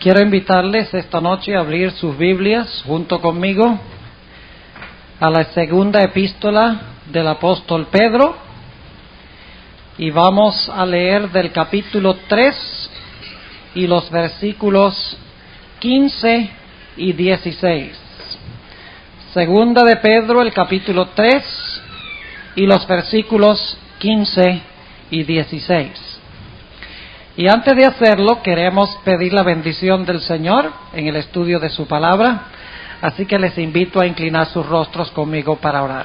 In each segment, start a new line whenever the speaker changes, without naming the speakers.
Quiero invitarles esta noche a abrir sus Biblias junto conmigo a la segunda epístola del apóstol Pedro y vamos a leer del capítulo 3 y los versículos 15 y 16. Segunda de Pedro, el capítulo 3 y los versículos 15 y 16. Y antes de hacerlo, queremos pedir la bendición del Señor en el estudio de su palabra, así que les invito a inclinar sus rostros conmigo para orar.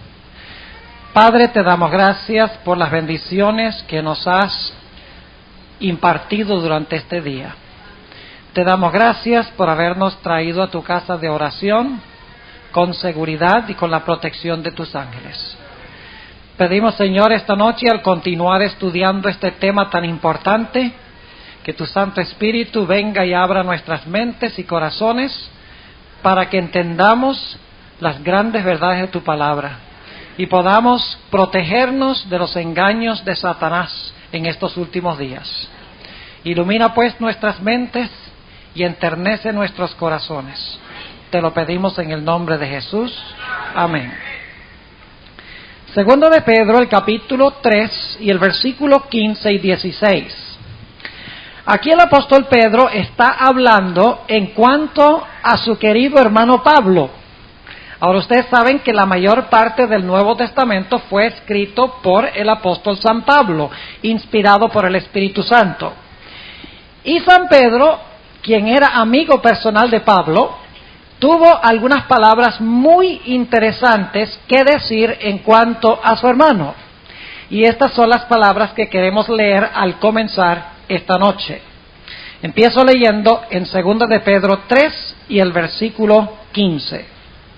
Padre, te damos gracias por las bendiciones que nos has impartido durante este día. Te damos gracias por habernos traído a tu casa de oración con seguridad y con la protección de tus ángeles. Pedimos, Señor, esta noche al continuar estudiando este tema tan importante, que tu Santo Espíritu venga y abra nuestras mentes y corazones para que entendamos las grandes verdades de tu palabra y podamos protegernos de los engaños de Satanás en estos últimos días. Ilumina pues nuestras mentes y enternece nuestros corazones. Te lo pedimos en el nombre de Jesús. Amén. Segundo de Pedro, el capítulo 3 y el versículo 15 y 16. Aquí el apóstol Pedro está hablando en cuanto a su querido hermano Pablo. Ahora ustedes saben que la mayor parte del Nuevo Testamento fue escrito por el apóstol San Pablo, inspirado por el Espíritu Santo. Y San Pedro, quien era amigo personal de Pablo, tuvo algunas palabras muy interesantes que decir en cuanto a su hermano. Y estas son las palabras que queremos leer al comenzar esta noche. Empiezo leyendo en 2 de Pedro 3 y el versículo 15.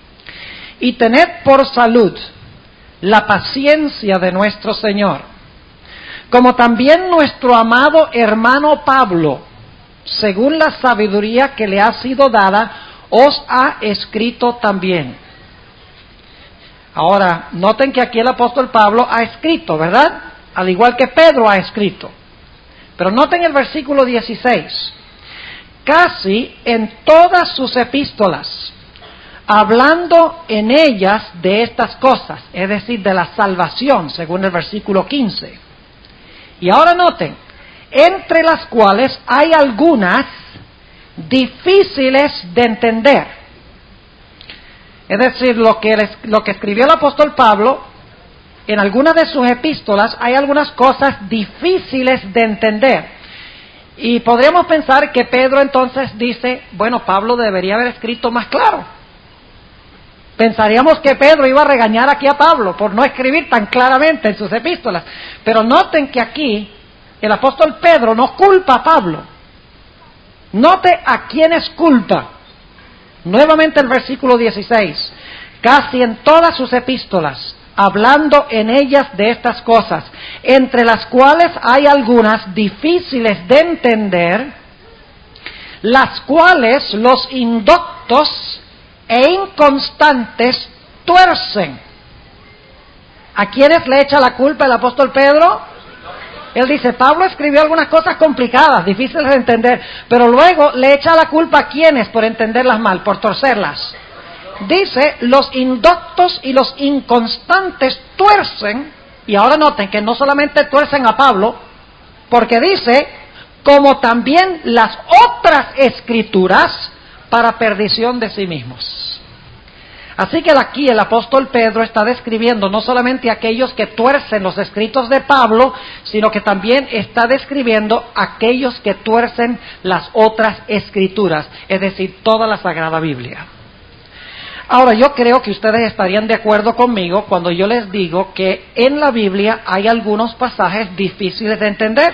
Y tened por salud la paciencia de nuestro Señor, como también nuestro amado hermano Pablo, según la sabiduría que le ha sido dada, os ha escrito también. Ahora, noten que aquí el apóstol Pablo ha escrito, ¿verdad? Al igual que Pedro ha escrito. Pero noten el versículo 16. Casi en todas sus epístolas, hablando en ellas de estas cosas, es decir, de la salvación, según el versículo 15. Y ahora noten, entre las cuales hay algunas difíciles de entender. Es decir, lo que escribió el apóstol Pablo, en algunas de sus epístolas hay algunas cosas difíciles de entender. Y podríamos pensar que Pedro entonces dice, bueno, Pablo debería haber escrito más claro. Pensaríamos que Pedro iba a regañar aquí a Pablo por no escribir tan claramente en sus epístolas. Pero noten que aquí el apóstol Pedro no culpa a Pablo. Note a quién es culpa. Nuevamente el versículo 16. Casi en todas sus epístolas, hablando en ellas de estas cosas, entre las cuales hay algunas difíciles de entender, las cuales los indoctos e inconstantes tuercen. ¿A quiénes le echa la culpa el apóstol Pedro? Él dice, Pablo escribió algunas cosas complicadas, difíciles de entender, pero luego le echa la culpa a quienes por entenderlas mal, por torcerlas. Dice, los indoctos y los inconstantes tuercen, y ahora noten que no solamente tuercen a Pablo, porque dice, como también las otras escrituras, para perdición de sí mismos. Así que aquí el apóstol Pedro está describiendo no solamente aquellos que tuercen los escritos de Pablo, sino que también está describiendo aquellos que tuercen las otras escrituras, es decir, toda la Sagrada Biblia. Ahora, yo creo que ustedes estarían de acuerdo conmigo cuando yo les digo que en la Biblia hay algunos pasajes difíciles de entender.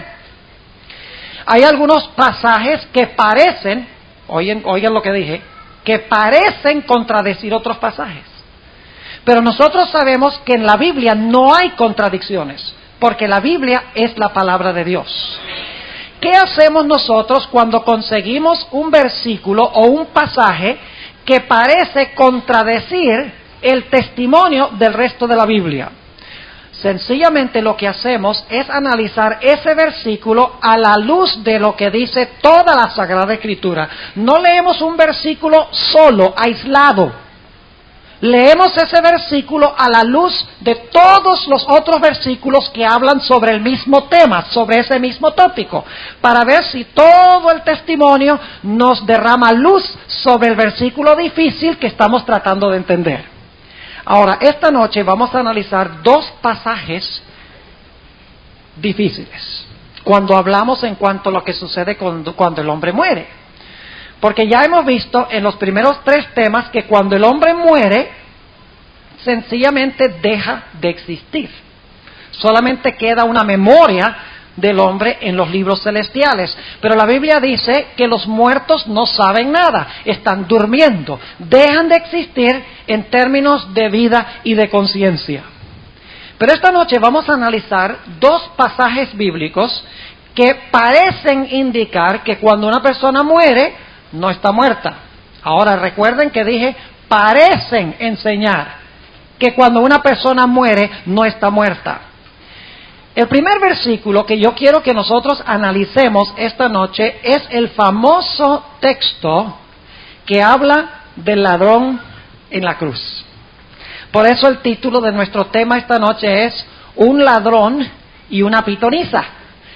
Hay algunos pasajes que parecen, oigan lo que dije, que parecen contradecir otros pasajes. Pero nosotros sabemos que en la Biblia no hay contradicciones, porque la Biblia es la palabra de Dios. ¿Qué hacemos nosotros cuando conseguimos un versículo o un pasaje que parece contradecir el testimonio del resto de la Biblia? Sencillamente lo que hacemos es analizar ese versículo a la luz de lo que dice toda la Sagrada Escritura. No leemos un versículo solo, aislado. Leemos ese versículo a la luz de todos los otros versículos que hablan sobre el mismo tema, sobre ese mismo tópico, para ver si todo el testimonio nos derrama luz sobre el versículo difícil que estamos tratando de entender. Ahora, esta noche vamos a analizar dos pasajes difíciles cuando hablamos en cuanto a lo que sucede cuando el hombre muere. Porque ya hemos visto en los primeros 3 temas que cuando el hombre muere, sencillamente deja de existir. Solamente queda una memoria del hombre en los libros celestiales. Pero la Biblia dice que los muertos no saben nada, están durmiendo, dejan de existir en términos de vida y de conciencia. Pero esta noche vamos a analizar 2 pasajes bíblicos que parecen indicar que cuando una persona muere, no está muerta. Ahora recuerden que dije, parecen enseñar que cuando una persona muere, no está muerta. El primer versículo que yo quiero que nosotros analicemos esta noche es el famoso texto que habla del ladrón en la cruz. Por eso el título de nuestro tema esta noche es Un ladrón y una pitonisa.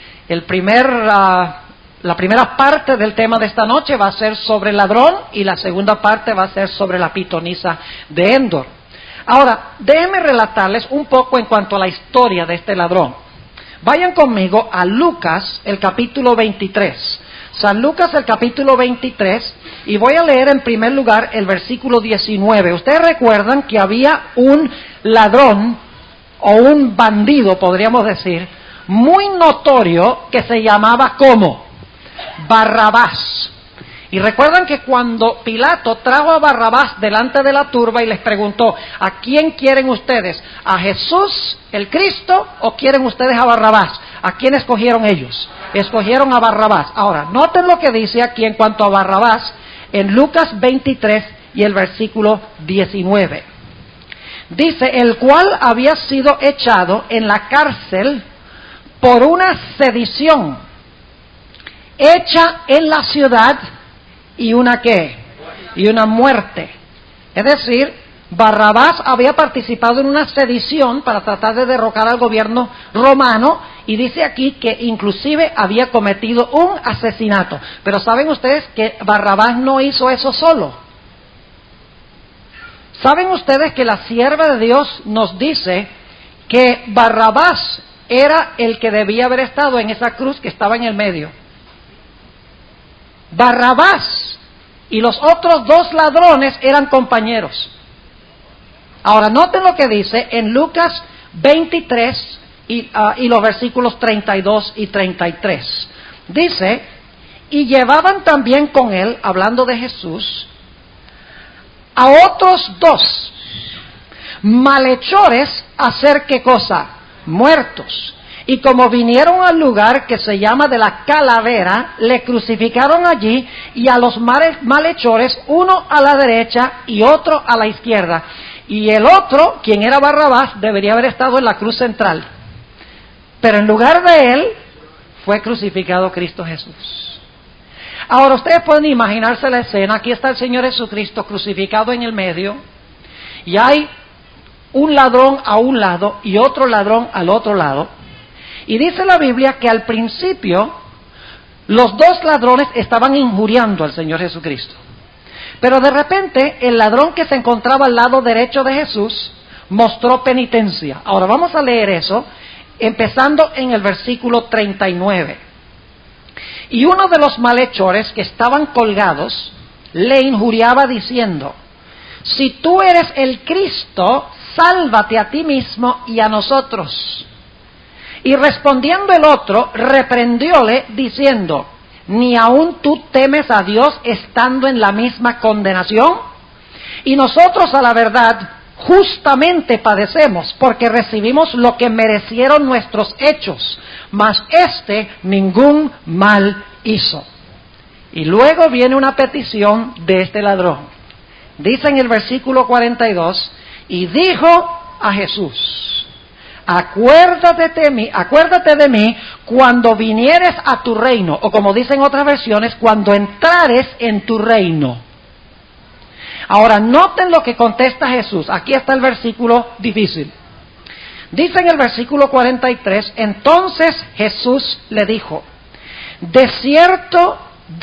La primera parte del tema de esta noche va a ser sobre el ladrón y la segunda parte va a ser sobre la pitonisa de Endor. Ahora, déjenme relatarles un poco en cuanto a la historia de este ladrón. Vayan conmigo a Lucas, el capítulo 23. San Lucas, el capítulo 23, y voy a leer en primer lugar el versículo 19. Ustedes recuerdan que había un ladrón, o un bandido, podríamos decir, muy notorio, que se llamaba ¿cómo? Barrabás. Y recuerdan que cuando Pilato trajo a Barrabás delante de la turba y les preguntó, ¿a quién quieren ustedes? ¿A Jesús, el Cristo, o quieren ustedes a Barrabás? ¿A quién escogieron ellos? Escogieron a Barrabás. Ahora, noten lo que dice aquí en cuanto a Barrabás en Lucas 23 y el versículo 19. Dice, el cual había sido echado en la cárcel por una sedición hecha en la ciudad y una ¿qué? Y una muerte. Es decir, Barrabás había participado en una sedición para tratar de derrocar al gobierno romano y dice aquí que inclusive había cometido un asesinato. Pero ¿saben ustedes que Barrabás no hizo eso solo? ¿Saben ustedes que la sierva de Dios nos dice que Barrabás era el que debía haber estado en esa cruz que estaba en el medio? Barrabás y los otros 2 ladrones eran compañeros. Ahora noten lo que dice en Lucas 23 y los versículos 32 y 33. Dice, y llevaban también con él, hablando de Jesús, a otros 2 malhechores a hacer ¿qué cosa? Muertos. Y como vinieron al lugar que se llama de la Calavera, le crucificaron allí y a los malhechores, uno a la derecha y otro a la izquierda. Y el otro, quien era Barrabás, debería haber estado en la cruz central. Pero en lugar de él, fue crucificado Cristo Jesús. Ahora ustedes pueden imaginarse la escena. Aquí está el Señor Jesucristo crucificado en el medio. Y hay un ladrón a un lado y otro ladrón al otro lado. Y dice la Biblia que al principio los 2 ladrones estaban injuriando al Señor Jesucristo. Pero de repente el ladrón que se encontraba al lado derecho de Jesús mostró penitencia. Ahora vamos a leer eso, empezando en el versículo 39. Y uno de los malhechores que estaban colgados le injuriaba diciendo, si tú eres el Cristo, sálvate a ti mismo y a nosotros. Y respondiendo el otro, reprendióle diciendo, ¿ni aún tú temes a Dios estando en la misma condenación? Y nosotros a la verdad justamente padecemos, porque recibimos lo que merecieron nuestros hechos, mas éste ningún mal hizo. Y luego viene una petición de este ladrón. Dice en el versículo 42, y dijo a Jesús, acuérdate de mí cuando vinieres a tu reino, o como dicen otras versiones, cuando entrares en tu reino. Ahora, noten lo que contesta Jesús. Aquí está el versículo difícil. Dice en el versículo 43, entonces Jesús le dijo, de cierto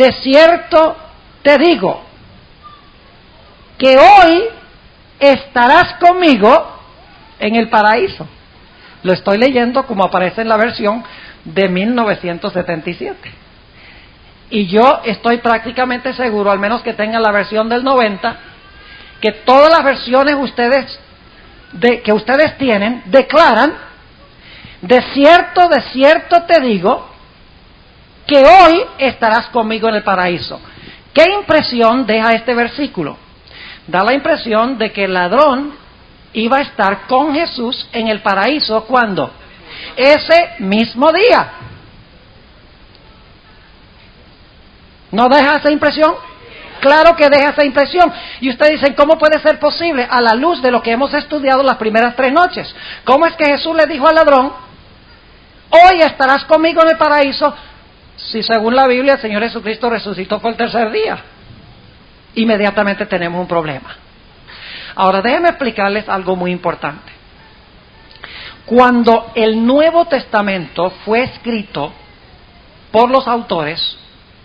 te digo, que hoy estarás conmigo en el paraíso. Lo estoy leyendo como aparece en la versión de 1977. Y yo estoy prácticamente seguro, al menos que tengan la versión del 90, que todas las versiones que ustedes tienen declaran, de cierto te digo, que hoy estarás conmigo en el paraíso. ¿Qué impresión deja este versículo? Da la impresión de que el ladrón iba a estar con Jesús en el paraíso, ¿cuándo? Ese mismo día. ¿No deja esa impresión? Claro que deja esa impresión. Y ustedes dicen, ¿cómo puede ser posible a la luz de lo que hemos estudiado las primeras 3 noches? ¿Cómo es que Jesús le dijo al ladrón, hoy estarás conmigo en el paraíso, si según la Biblia el Señor Jesucristo resucitó por el tercer día? Inmediatamente tenemos un problema. Ahora déjenme explicarles algo muy importante. Cuando el Nuevo Testamento fue escrito por los autores,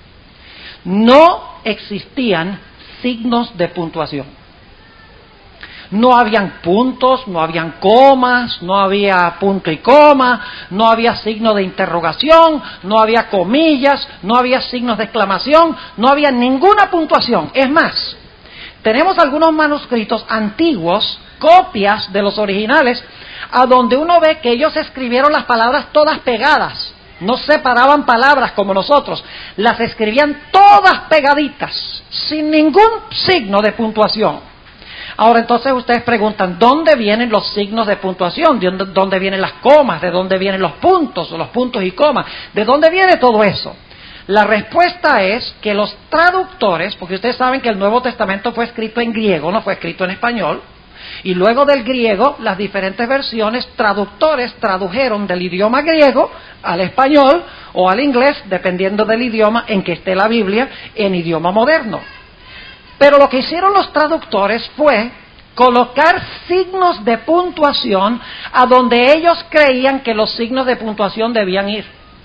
no existían signos de puntuación. No habían puntos, no habían comas, no había punto y coma, no había signo de interrogación, no había comillas, no había signos de exclamación, no había ninguna puntuación. Es más, tenemos algunos manuscritos antiguos, copias de los originales, a donde uno ve que ellos escribieron las palabras todas pegadas. No separaban palabras como nosotros, las escribían todas pegaditas, sin ningún signo de puntuación. Ahora entonces ustedes preguntan, ¿dónde vienen los signos de puntuación? ¿De dónde vienen las comas? ¿De dónde vienen los puntos o los puntos y comas? ¿De dónde viene todo eso? La respuesta es que los traductores, porque ustedes saben que el Nuevo Testamento fue escrito en griego, no fue escrito en español, y luego del griego, las diferentes versiones, traductores tradujeron del idioma griego al español o al inglés, dependiendo del idioma en que esté la Biblia, en idioma moderno. Pero lo que hicieron los traductores fue colocar signos de puntuación a donde ellos creían que los signos de puntuación debían ir.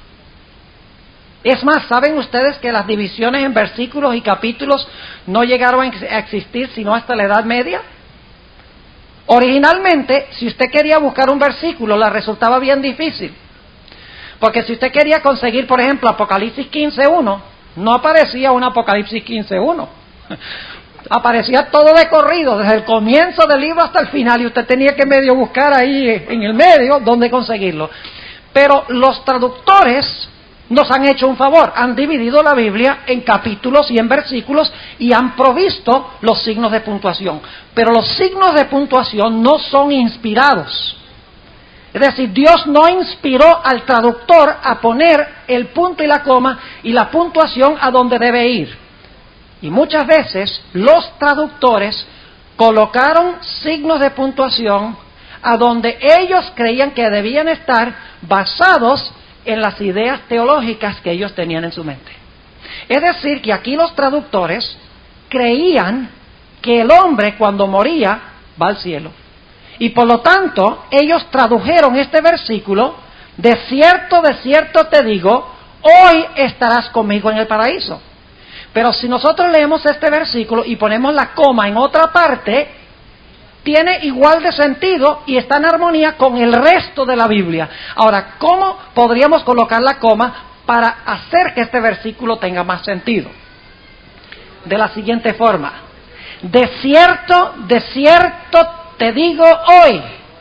Es más, ¿saben ustedes que las divisiones en versículos y capítulos no llegaron a existir sino hasta la Edad Media? Originalmente, si usted quería buscar un versículo, le resultaba bien difícil. Porque si usted quería conseguir, por ejemplo, Apocalipsis 15.1, no aparecía un Apocalipsis 15.1. Aparecía todo de corrido, desde el comienzo del libro hasta el final, y usted tenía que medio buscar ahí en el medio dónde conseguirlo. Pero los traductores nos han hecho un favor, han dividido la Biblia en capítulos y en versículos y han provisto los signos de puntuación. Pero los signos de puntuación no son inspirados. Es decir, Dios no inspiró al traductor a poner el punto y la coma y la puntuación a donde debe ir. Y muchas veces los traductores colocaron signos de puntuación a donde ellos creían que debían estar basados en las ideas teológicas que ellos tenían en su mente. Es decir, que aquí los traductores creían que el hombre cuando moría va al cielo. Y por lo tanto, ellos tradujeron este versículo, de cierto te digo, hoy estarás conmigo en el paraíso. Pero si nosotros leemos este versículo y ponemos la coma en otra parte, tiene igual de sentido y está en armonía con el resto de la Biblia. Ahora, ¿cómo podríamos colocar la coma para hacer que este versículo tenga más sentido? De la siguiente forma: de cierto te digo hoy,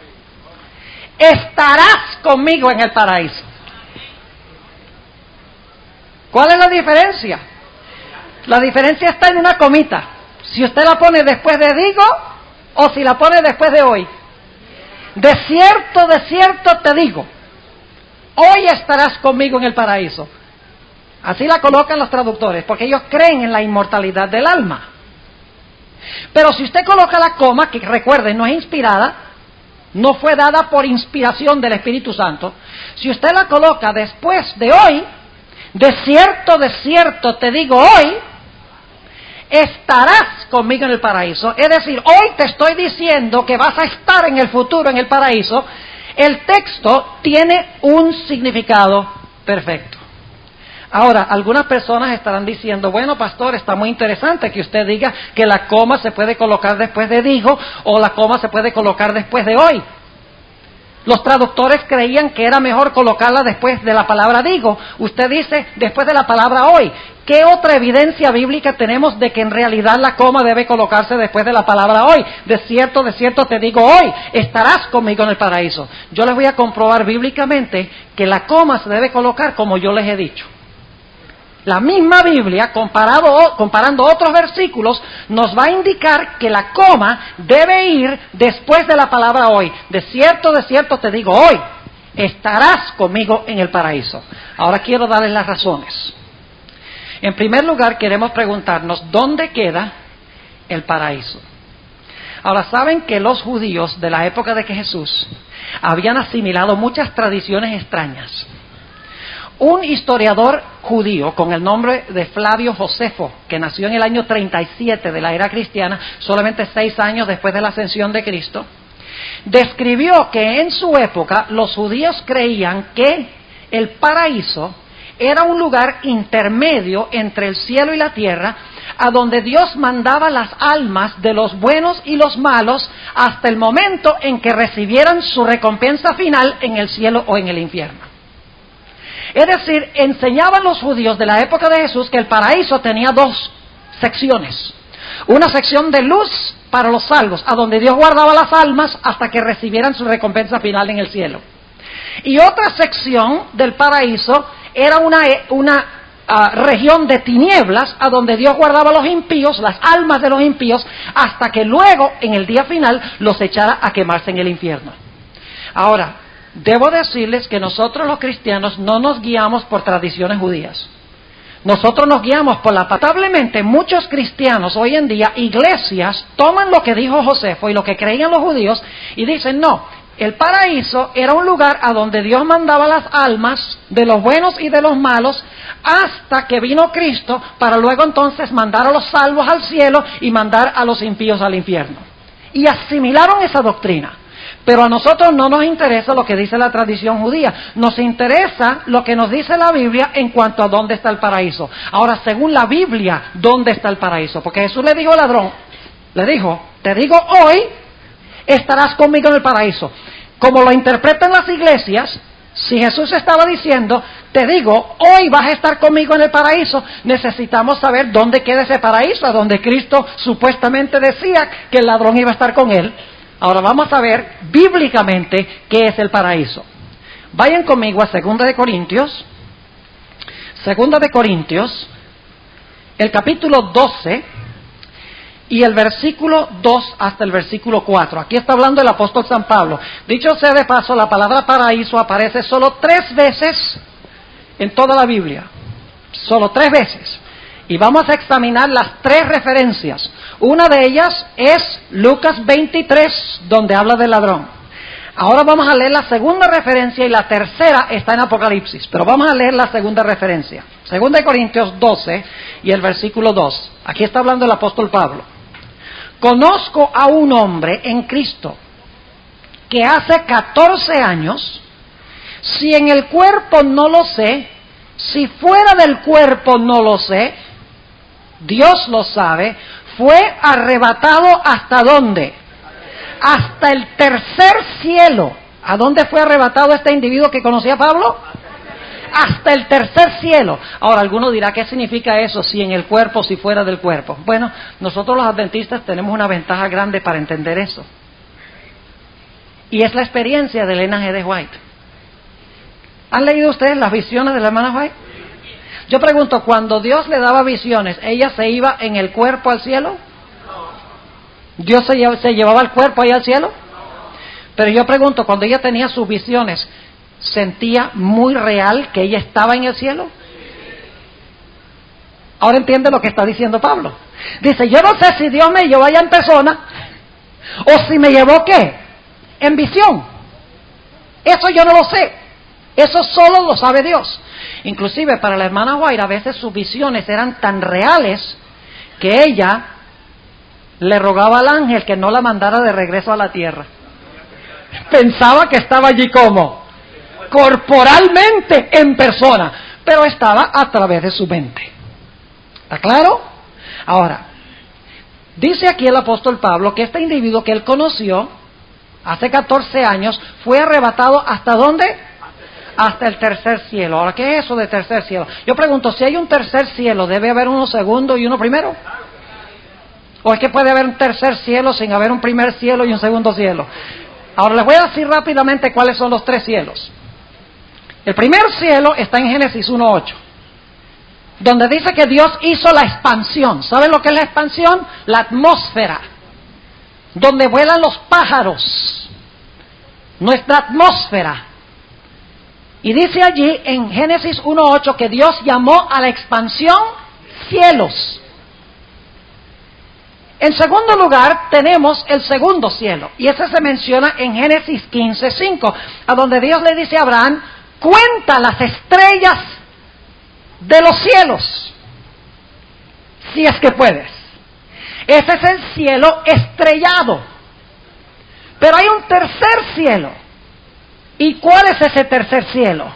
estarás conmigo en el paraíso. ¿Cuál es la diferencia? La diferencia está en una comita. Si usted la pone después de digo o si la pone después de hoy. De cierto te digo, hoy estarás conmigo en el paraíso. Así la colocan los traductores, porque ellos creen en la inmortalidad del alma. Pero si usted coloca la coma, que recuerden no es inspirada, no fue dada por inspiración del Espíritu Santo, si usted la coloca después de hoy, de cierto te digo hoy, estarás conmigo en el paraíso. Es decir, hoy te estoy diciendo que vas a estar en el futuro en el paraíso. El texto tiene un significado perfecto. Ahora, algunas personas estarán diciendo, bueno, pastor, está muy interesante que usted diga que la coma se puede colocar después de dijo o la coma se puede colocar después de hoy. Los traductores creían que era mejor colocarla después de la palabra digo. Usted dice después de la palabra hoy. ¿Qué otra evidencia bíblica tenemos de que en realidad la coma debe colocarse después de la palabra hoy? De cierto te digo hoy, estarás conmigo en el paraíso. Yo les voy a comprobar bíblicamente que la coma se debe colocar como yo les he dicho. La misma Biblia, comparando otros versículos, nos va a indicar que la coma debe ir después de la palabra hoy. De cierto te digo hoy, estarás conmigo en el paraíso. Ahora quiero darles las razones. En primer lugar, queremos preguntarnos, ¿dónde queda el paraíso? Ahora, saben que los judíos de la época de que Jesús habían asimilado muchas tradiciones extrañas. Un historiador judío con el nombre de Flavio Josefo, que nació en el año 37 de la era cristiana, solamente 6 años después de la ascensión de Cristo, describió que en su época los judíos creían que el paraíso era un lugar intermedio entre el cielo y la tierra, a donde Dios mandaba las almas de los buenos y los malos hasta el momento en que recibieran su recompensa final en el cielo o en el infierno. Es decir, enseñaban los judíos de la época de Jesús que el paraíso tenía 2 secciones. Una sección de luz para los salvos, a donde Dios guardaba las almas hasta que recibieran su recompensa final en el cielo. Y otra sección del paraíso era una región de tinieblas, a donde Dios guardaba a los impíos, las almas de los impíos, hasta que luego, en el día final, los echara a quemarse en el infierno. Ahora, debo decirles que nosotros los cristianos no nos guiamos por tradiciones judías. Nosotros nos guiamos por lamentablemente muchos cristianos hoy en día, iglesias, toman lo que dijo Josefo y lo que creían los judíos y dicen, no, el paraíso era un lugar a donde Dios mandaba las almas de los buenos y de los malos hasta que vino Cristo para luego entonces mandar a los salvos al cielo y mandar a los impíos al infierno. Y asimilaron esa doctrina. Pero a nosotros no nos interesa lo que dice la tradición judía, nos interesa lo que nos dice la Biblia en cuanto a dónde está el paraíso. Ahora, según la Biblia, ¿dónde está el paraíso? Porque Jesús le dijo al ladrón, le dijo, te digo hoy, estarás conmigo en el paraíso. Como lo interpretan las iglesias, si Jesús estaba diciendo, te digo, hoy vas a estar conmigo en el paraíso, necesitamos saber dónde queda ese paraíso, a donde Cristo supuestamente decía que el ladrón iba a estar con él. Ahora vamos a ver bíblicamente qué es el paraíso. Vayan conmigo a 2 de Corintios, el capítulo 12 y el versículo 2 hasta el versículo 4. Aquí está hablando el apóstol San Pablo. Dicho sea de paso, la palabra paraíso aparece solo 3 veces en toda la Biblia. Solo 3 veces. Y vamos a examinar las 3 referencias. Una de ellas es Lucas 23, donde habla del ladrón. Ahora vamos a leer la segunda referencia y la tercera está en Apocalipsis. Pero vamos a leer la segunda referencia. 2 de Corintios 12 y el versículo 2. Aquí está hablando el apóstol Pablo. Conozco a un hombre en Cristo que hace 14 años, si en el cuerpo no lo sé, si fuera del cuerpo no lo sé, Dios lo sabe, fue arrebatado ¿hasta dónde? Hasta el tercer cielo. ¿A dónde fue arrebatado este individuo que conocía a Pablo? Hasta el tercer cielo. Ahora, alguno dirá, ¿qué significa eso? Si en el cuerpo, si fuera del cuerpo. Bueno, nosotros los adventistas tenemos una ventaja grande para entender eso. Y es la experiencia de Elena G. de White. ¿Han leído ustedes las visiones de la hermana White? Yo pregunto, cuando Dios le daba visiones, ¿ella se iba en el cuerpo al cielo? ¿Dios se llevaba el cuerpo ahí al cielo? Pero yo pregunto, cuando ella tenía sus visiones, ¿sentía muy real que ella estaba en el cielo? Ahora entiende lo que está diciendo Pablo. Dice, yo no sé si Dios me llevó allá en persona, o si me llevó ¿qué? en visión. Eso yo no lo sé. Eso solo lo sabe Dios. Inclusive para la hermana White a veces sus visiones eran tan reales que ella le rogaba al ángel que no la mandara de regreso a la tierra. Pensaba que estaba allí como corporalmente en persona, pero estaba a través de su mente. ¿Está claro? Ahora, dice aquí el apóstol Pablo que este individuo que él conoció hace 14 años fue arrebatado ¿hasta dónde? Hasta el tercer cielo. Ahora, ¿qué es eso de tercer cielo? Yo pregunto, si hay un tercer cielo, ¿debe haber uno segundo y uno primero? ¿O es que puede haber un tercer cielo sin haber un primer cielo y un segundo cielo? Ahora les voy a decir rápidamente cuáles son los 3 cielos. El primer cielo está en Génesis 1:8, donde dice que Dios hizo la expansión. ¿Saben lo que es la expansión? La atmósfera, donde vuelan los pájaros. Nuestra atmósfera. Y dice allí en Génesis 1:8 que Dios llamó a la expansión cielos. En segundo lugar, tenemos el segundo cielo, y ese se menciona en Génesis 15:5, a donde Dios le dice a Abraham, cuenta las estrellas de los cielos, si es que puedes. Ese es el cielo estrellado. Pero hay un tercer cielo. ¿Y cuál es ese tercer cielo?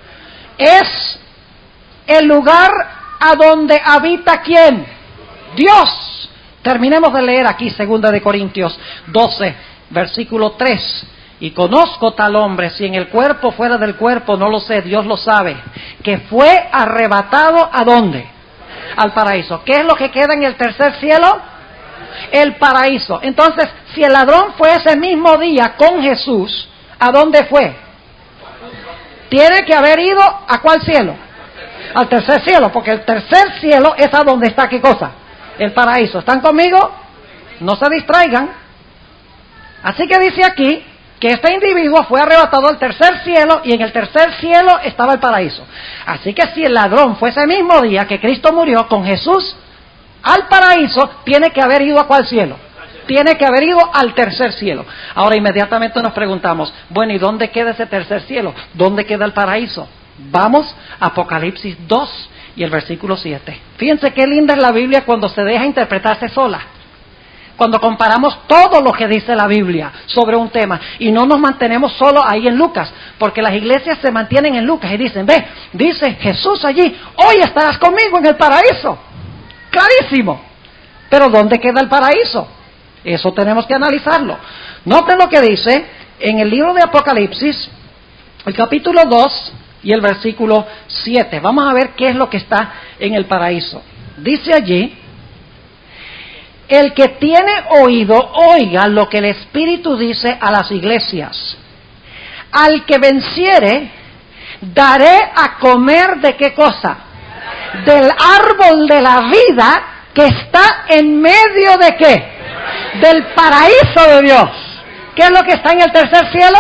Es el lugar a donde habita ¿quién? Dios. Terminemos de leer aquí 2 de Corintios 12, versículo 3. Y conozco tal hombre, si en el cuerpo, fuera del cuerpo, no lo sé, Dios lo sabe, que fue arrebatado ¿a dónde? Al paraíso. ¿Qué es lo que queda en el tercer cielo? El paraíso. Entonces, si el ladrón fue ese mismo día con Jesús, ¿a dónde fue? Tiene que haber ido ¿a cuál cielo? Al tercer cielo, porque el tercer cielo es a donde está ¿qué cosa? El paraíso. ¿Están conmigo? No se distraigan. Así que dice aquí que este individuo fue arrebatado al tercer cielo y en el tercer cielo estaba el paraíso. Así que si el ladrón fue ese mismo día que Cristo murió con Jesús al paraíso, tiene que haber ido ¿a cuál cielo? Tiene que haber ido al tercer cielo. Ahora inmediatamente nos preguntamos, bueno, ¿y dónde queda ese tercer cielo? ¿Dónde queda el paraíso? Vamos a Apocalipsis 2 y el versículo 7. Fíjense qué linda es la Biblia cuando se deja interpretarse sola. Cuando comparamos todo lo que dice la Biblia sobre un tema y no nos mantenemos solo ahí en Lucas, porque las iglesias se mantienen en Lucas y dicen, ve, dice Jesús allí, hoy estarás conmigo en el paraíso. Clarísimo. Pero ¿dónde queda el paraíso? Eso tenemos que analizarlo. Noten lo que dice en el libro de Apocalipsis, el capítulo 2 y el versículo 7. Vamos a ver qué es lo que está en el paraíso. Dice allí, el que tiene oído, oiga lo que el Espíritu dice a las iglesias. Al que venciere, daré a comer ¿de qué cosa? Del árbol de la vida que está en medio ¿de qué? Del paraíso de Dios. ¿Qué es lo que está en el tercer cielo?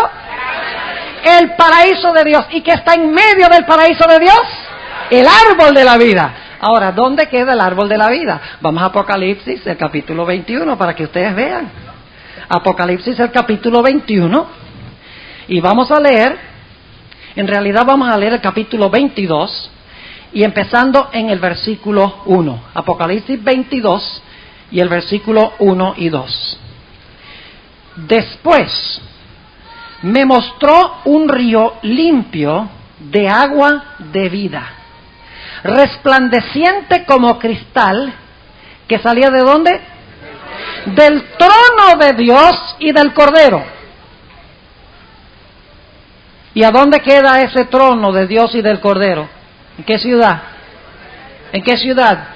El paraíso de Dios. ¿Y qué está en medio del paraíso de Dios? El árbol de la vida. Ahora, ¿dónde queda el árbol de la vida? Vamos a Apocalipsis, el capítulo 21, para que ustedes vean. Apocalipsis, el capítulo 21. Y vamos a leer, en realidad vamos a leer el capítulo 22, y empezando en el versículo 1. Apocalipsis 22 y el versículo 1 y 2. Después me mostró un río limpio de agua de vida, resplandeciente como cristal, que salía ¿de dónde? Del trono de Dios y del Cordero. ¿Y a dónde queda ese trono de Dios y del Cordero? ¿En qué ciudad? ¿En qué ciudad?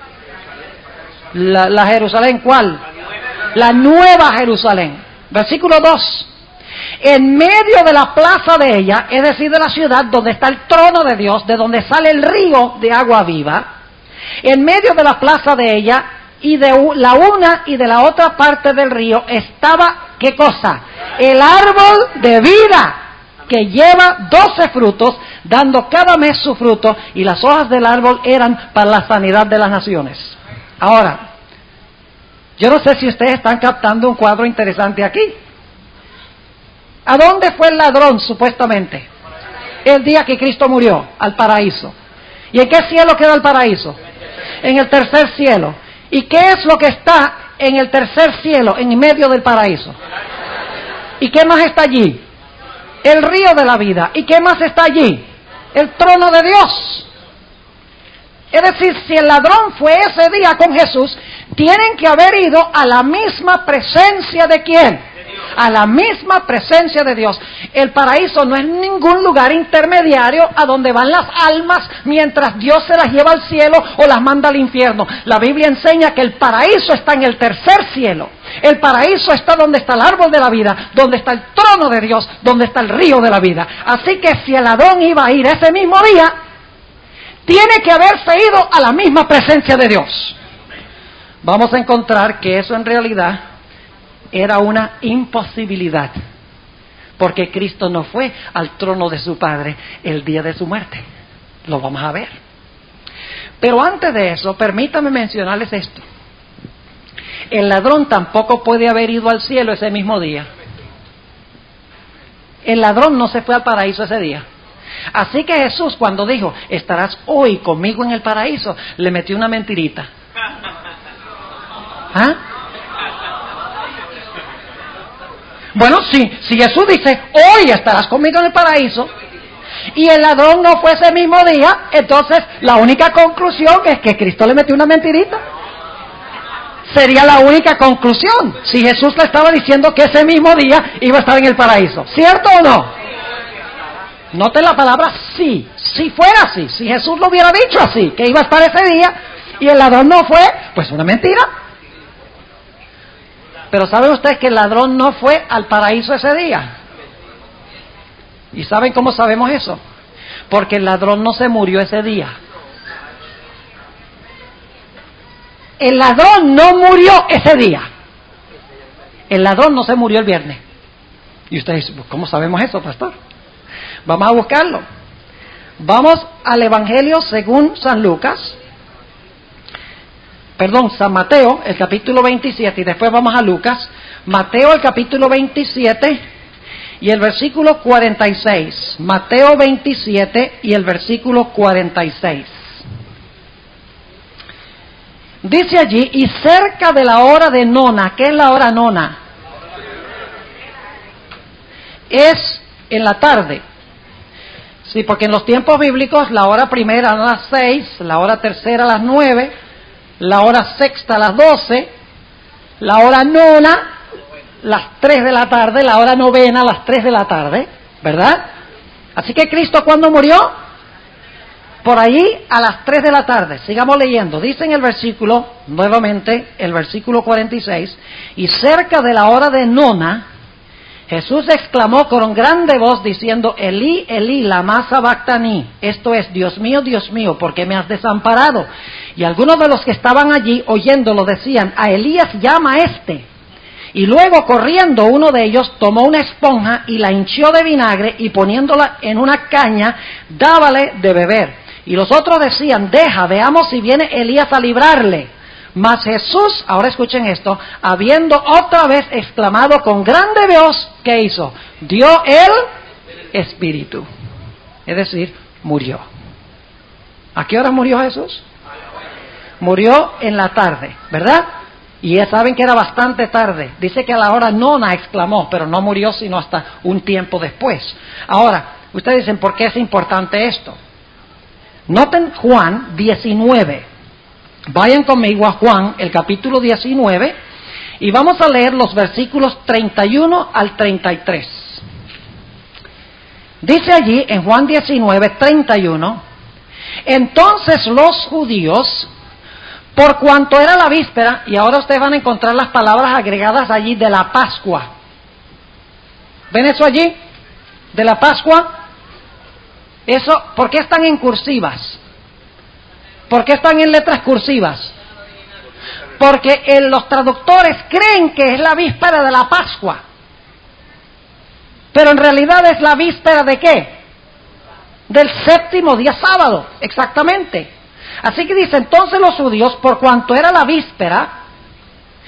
La Jerusalén, ¿cuál? La Nueva Jerusalén. Versículo 2. En medio de la plaza de ella, es decir, de la ciudad donde está el trono de Dios, de donde sale el río de agua viva, en medio de la plaza de ella, y de la una y de la otra parte del río, estaba, ¿qué cosa? El árbol de vida, que lleva 12 frutos, dando cada mes su fruto, y las hojas del árbol eran para la sanidad de las naciones. Ahora, yo no sé si ustedes están captando un cuadro interesante aquí. ¿A dónde fue el ladrón supuestamente? El día que Cristo murió, al paraíso. ¿Y en qué cielo queda el paraíso? En el tercer cielo. ¿Y qué es lo que está en el tercer cielo, en medio del paraíso? ¿Y qué más está allí? El río de la vida. ¿Y qué más está allí? El trono de Dios. Es decir, si el ladrón fue ese día con Jesús, tienen que haber ido a la misma presencia de ¿quién? A la misma presencia de Dios. El paraíso no es ningún lugar intermediario a donde van las almas mientras Dios se las lleva al cielo o las manda al infierno. La Biblia enseña que el paraíso está en el tercer cielo. El paraíso está donde está el árbol de la vida, donde está el trono de Dios, donde está el río de la vida. Así que si el ladrón iba a ir ese mismo día, tiene que haberse ido a la misma presencia de Dios. Vamos a encontrar que eso en realidad era una imposibilidad, porque Cristo no fue al trono de su Padre el día de su muerte. Lo vamos a ver. Pero antes de eso, permítame mencionarles esto. El ladrón tampoco puede haber ido al cielo ese mismo día. El ladrón no se fue al paraíso ese día. Así que Jesús, cuando dijo, estarás hoy conmigo en el paraíso, le metió una mentirita. ¿Ah? Bueno, si Jesús dice, hoy estarás conmigo en el paraíso, y el ladrón no fue ese mismo día, entonces la única conclusión es que Cristo le metió una mentirita. Sería la única conclusión, si Jesús le estaba diciendo que ese mismo día iba a estar en el paraíso. ¿Cierto o no? Noten la palabra sí. Si fuera así, si Jesús lo hubiera dicho así, que iba a estar ese día, y el ladrón no fue, pues una mentira. Pero ¿saben ustedes que el ladrón no fue al paraíso ese día? ¿Y saben cómo sabemos eso? Porque el ladrón no se murió ese día. El ladrón no murió ese día. El ladrón no se murió el viernes. Y ustedes dicen, ¿cómo sabemos eso, pastor? Vamos a buscarlo. Vamos al Evangelio según San Mateo, el capítulo 27, y después vamos a Lucas. Mateo, el capítulo 27, y el versículo 46. Mateo 27 y el versículo 46. Dice allí, y cerca de la hora de nona. ¿Qué es la hora nona? Es en la tarde. Sí, porque en los tiempos bíblicos la hora primera a las 6, la hora tercera a las 9, la hora sexta a las 12, la hora nona, las 3 de la tarde, la hora novena a las 3 de la tarde, ¿verdad? Así que Cristo, ¿cuándo murió? Por allí a las 3 de la tarde. Sigamos leyendo. Dice en el versículo, nuevamente, el versículo 46, y cerca de la hora de nona, Jesús exclamó con grande voz diciendo, Elí, Elí, lama sabactani. Esto es, Dios mío, ¿por qué me has desamparado? Y algunos de los que estaban allí oyéndolo decían, a Elías llama a este. Y luego corriendo uno de ellos tomó una esponja y la hinchió de vinagre y poniéndola en una caña, dábale de beber. Y los otros decían, veamos si viene Elías a librarle. Mas Jesús, ahora escuchen esto, habiendo otra vez exclamado con grande voz, ¿qué hizo? Dio el Espíritu. Es decir, murió. ¿A qué hora murió Jesús? Murió en la tarde, ¿verdad? Y ya saben que era bastante tarde. Dice que a la hora nona exclamó, pero no murió sino hasta un tiempo después. Ahora, ustedes dicen, ¿por qué es importante esto? Noten Juan 19. Vayan conmigo a Juan, el capítulo 19, y vamos a leer los versículos 31 al 33. Dice allí, en Juan 19, 31, entonces los judíos, por cuanto era la víspera, y ahora ustedes van a encontrar las palabras agregadas allí de la Pascua. ¿Ven eso allí? De la Pascua. Eso, ¿por qué están en cursivas? ¿Por qué están en letras cursivas? Porque los traductores creen que es la víspera de la Pascua. Pero en realidad es la víspera ¿de qué? Del séptimo día sábado, exactamente. Así que dice, entonces los judíos, por cuanto era la víspera,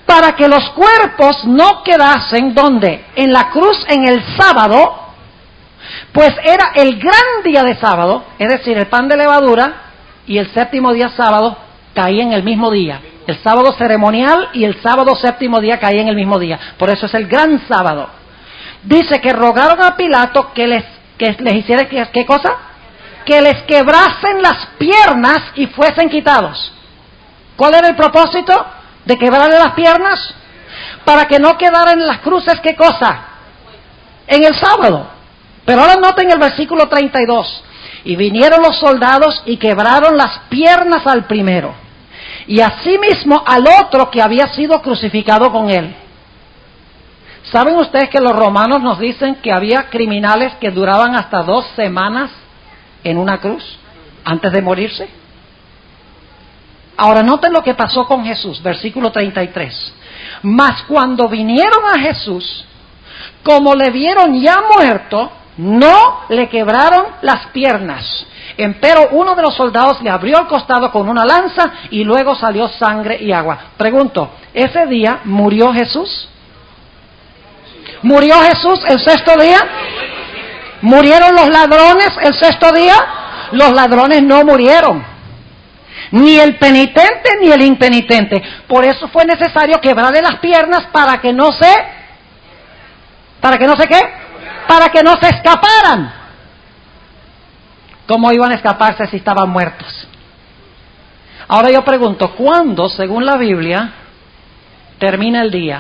para que los cuerpos no quedasen, ¿dónde? En la cruz en el sábado, pues era el gran día de sábado, es decir, el pan de levadura, y el séptimo día sábado caía en el mismo día. El sábado ceremonial y el sábado séptimo día caía en el mismo día. Por eso es el gran sábado. Dice que rogaron a Pilato que les hiciera, ¿qué cosa? Que les quebrasen las piernas y fuesen quitados. ¿Cuál era el propósito de quebrarle las piernas? Para que no quedaran en las cruces, ¿qué cosa? En el sábado. Pero ahora noten el versículo 32. Y vinieron los soldados y quebraron las piernas al primero, y asimismo al otro que había sido crucificado con él. ¿Saben ustedes que los romanos nos dicen que había criminales que duraban hasta 2 semanas en una cruz antes de morirse? Ahora noten lo que pasó con Jesús, versículo 33. Mas cuando vinieron a Jesús, como le vieron ya muerto, no le quebraron las piernas. Empero uno de los soldados le abrió el costado con una lanza y luego salió sangre y agua. Pregunto, ¿ese día murió Jesús? ¿Murió Jesús el 6º día? ¿Murieron los ladrones el 6º día? Los ladrones no murieron. Ni el penitente ni el impenitente. Por eso fue necesario quebrarle las piernas para que no se... ¿Para que no se qué? Para que no se escaparan. ¿Cómo iban a escaparse si estaban muertos? Ahora yo pregunto, ¿cuándo, según la Biblia, termina el día?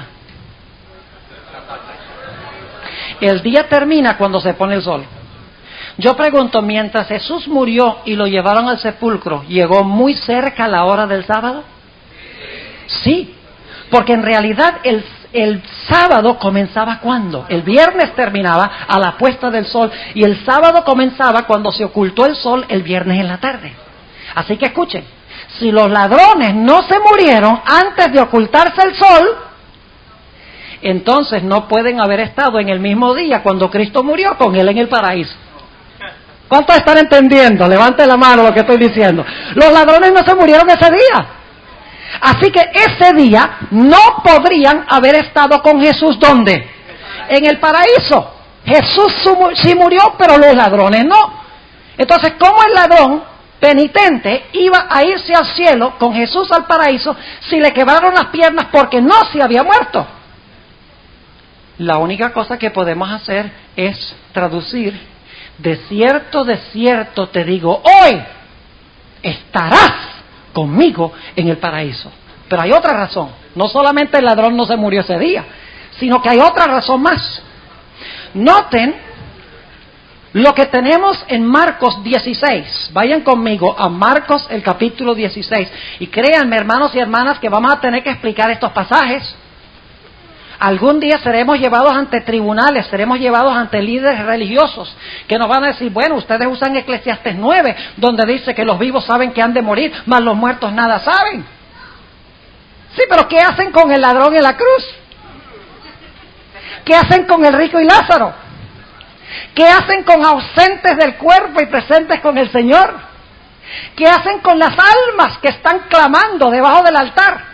El día termina cuando se pone el sol. Yo pregunto, mientras Jesús murió y lo llevaron al sepulcro, ¿llegó muy cerca la hora del sábado? Sí, porque en realidad el sábado comenzaba ¿cuándo? El viernes terminaba a la puesta del sol y el sábado comenzaba cuando se ocultó el sol el viernes en la tarde. Así que escuchen, si los ladrones no se murieron antes de ocultarse el sol, entonces no pueden haber estado en el mismo día cuando Cristo murió con él en el paraíso. ¿Cuántos están entendiendo? Levanten la mano lo que estoy diciendo. Los ladrones no se murieron ese día. Así que ese día no podrían haber estado con Jesús, ¿dónde? En el paraíso. Jesús sí murió, pero los ladrones no. Entonces, ¿cómo el ladrón penitente iba a irse al cielo con Jesús al paraíso si le quebraron las piernas porque no se había muerto? La única cosa que podemos hacer es traducir: de cierto te digo, hoy estarás conmigo en el paraíso. Pero hay otra razón. No solamente el ladrón no se murió ese día, sino que hay otra razón más. Noten lo que tenemos en Marcos 16. Vayan conmigo a Marcos el capítulo 16. Y créanme, hermanos y hermanas, que vamos a tener que explicar estos pasajes. Algún día seremos llevados ante tribunales, seremos llevados ante líderes religiosos que nos van a decir, bueno, ustedes usan Eclesiastés 9, donde dice que los vivos saben que han de morir, mas los muertos nada saben. Sí, pero ¿qué hacen con el ladrón en la cruz? ¿Qué hacen con el rico y Lázaro? ¿Qué hacen con ausentes del cuerpo y presentes con el Señor? ¿Qué hacen con las almas que están clamando debajo del altar?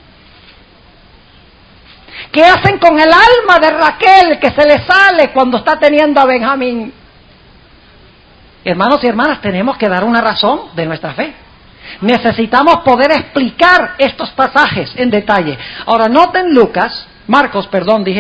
¿Qué hacen con el alma de Raquel que se le sale cuando está teniendo a Benjamín? Hermanos y hermanas, tenemos que dar una razón de nuestra fe. Necesitamos poder explicar estos pasajes en detalle. Ahora noten Marcos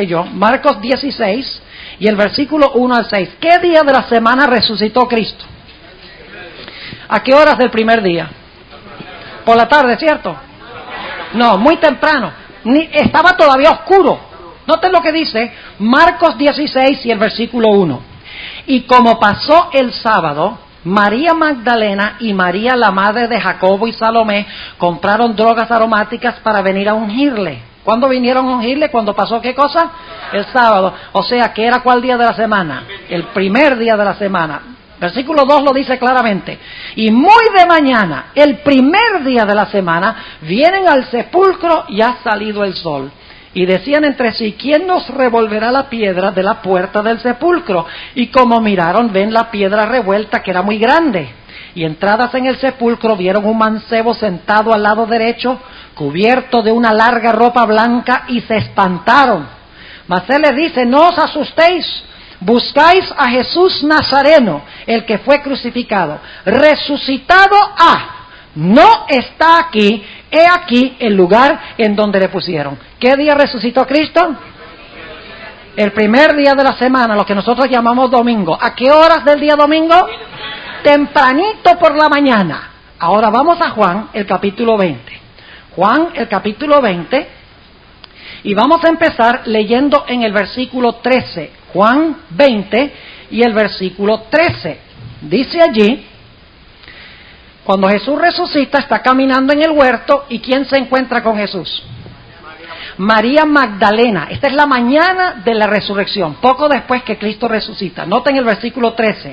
16 y el versículo 1 al 6. ¿Qué día de la semana resucitó Cristo? ¿A qué horas del primer día? Por la tarde, ¿cierto? No, muy temprano. Estaba todavía oscuro. Noten lo que dice Marcos 16 y el versículo 1. Y como pasó el sábado, María Magdalena y María la madre de Jacobo y Salomé compraron drogas aromáticas para venir a ungirle. ¿Cuándo vinieron a ungirle? ¿Cuándo pasó qué cosa? El sábado. O sea, ¿qué era cuál día de la semana? El primer día de la semana. Versículo 2 lo dice claramente. Y muy de mañana, el primer día de la semana, vienen al sepulcro y ha salido el sol. Y decían entre sí, ¿quién nos revolverá la piedra de la puerta del sepulcro? Y como miraron, ven la piedra revuelta, que era muy grande. Y entradas en el sepulcro, vieron un mancebo sentado al lado derecho, cubierto de una larga ropa blanca, y se espantaron. Mas él les dice: no os asustéis, buscáis a Jesús Nazareno, el que fue crucificado. Resucitado no está aquí, he aquí el lugar en donde le pusieron. ¿Qué día resucitó Cristo? El primer día de la semana, lo que nosotros llamamos domingo. ¿A qué horas del día domingo? Tempranito por la mañana. Ahora vamos a Juan, el capítulo 20. Juan, el capítulo 20, y vamos a empezar leyendo en el versículo 13. Juan 20 y el versículo 13. Dice allí: cuando Jesús resucita, está caminando en el huerto, ¿y quién se encuentra con Jesús? María Magdalena. Esta es la mañana de la resurrección, poco después que Cristo resucita. Noten el versículo 13.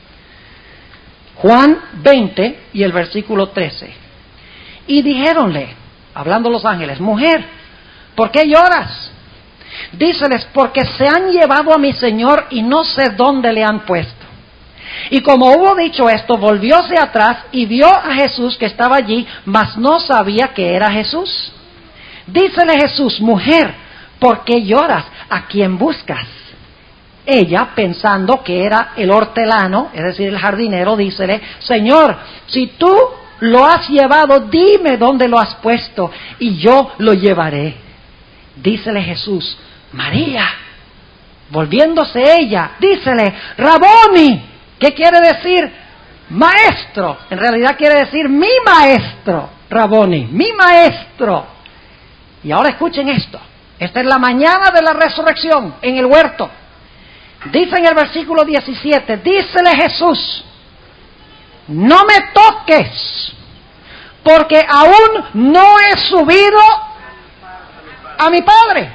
Juan 20 y el versículo 13. Y dijéronle, hablando los ángeles: mujer, ¿por qué lloras? Díceles: porque se han llevado a mi Señor y no sé dónde le han puesto. Y como hubo dicho esto, volvióse atrás y vio a Jesús que estaba allí, mas no sabía que era Jesús. Dícele Jesús: mujer, ¿por qué lloras? ¿A quién buscas? Ella, pensando que era el hortelano, es decir, el jardinero, dícele: Señor, si tú lo has llevado, dime dónde lo has puesto y yo lo llevaré. Dícele Jesús: María. Volviéndose ella, dícele: Raboni. ¿Qué quiere decir? Maestro. En realidad quiere decir mi maestro. Raboni, mi maestro. Y ahora escuchen esto. Esta es la mañana de la resurrección en el huerto. Dice en el versículo 17, dícele Jesús: no me toques, porque aún no he subido a mi Padre.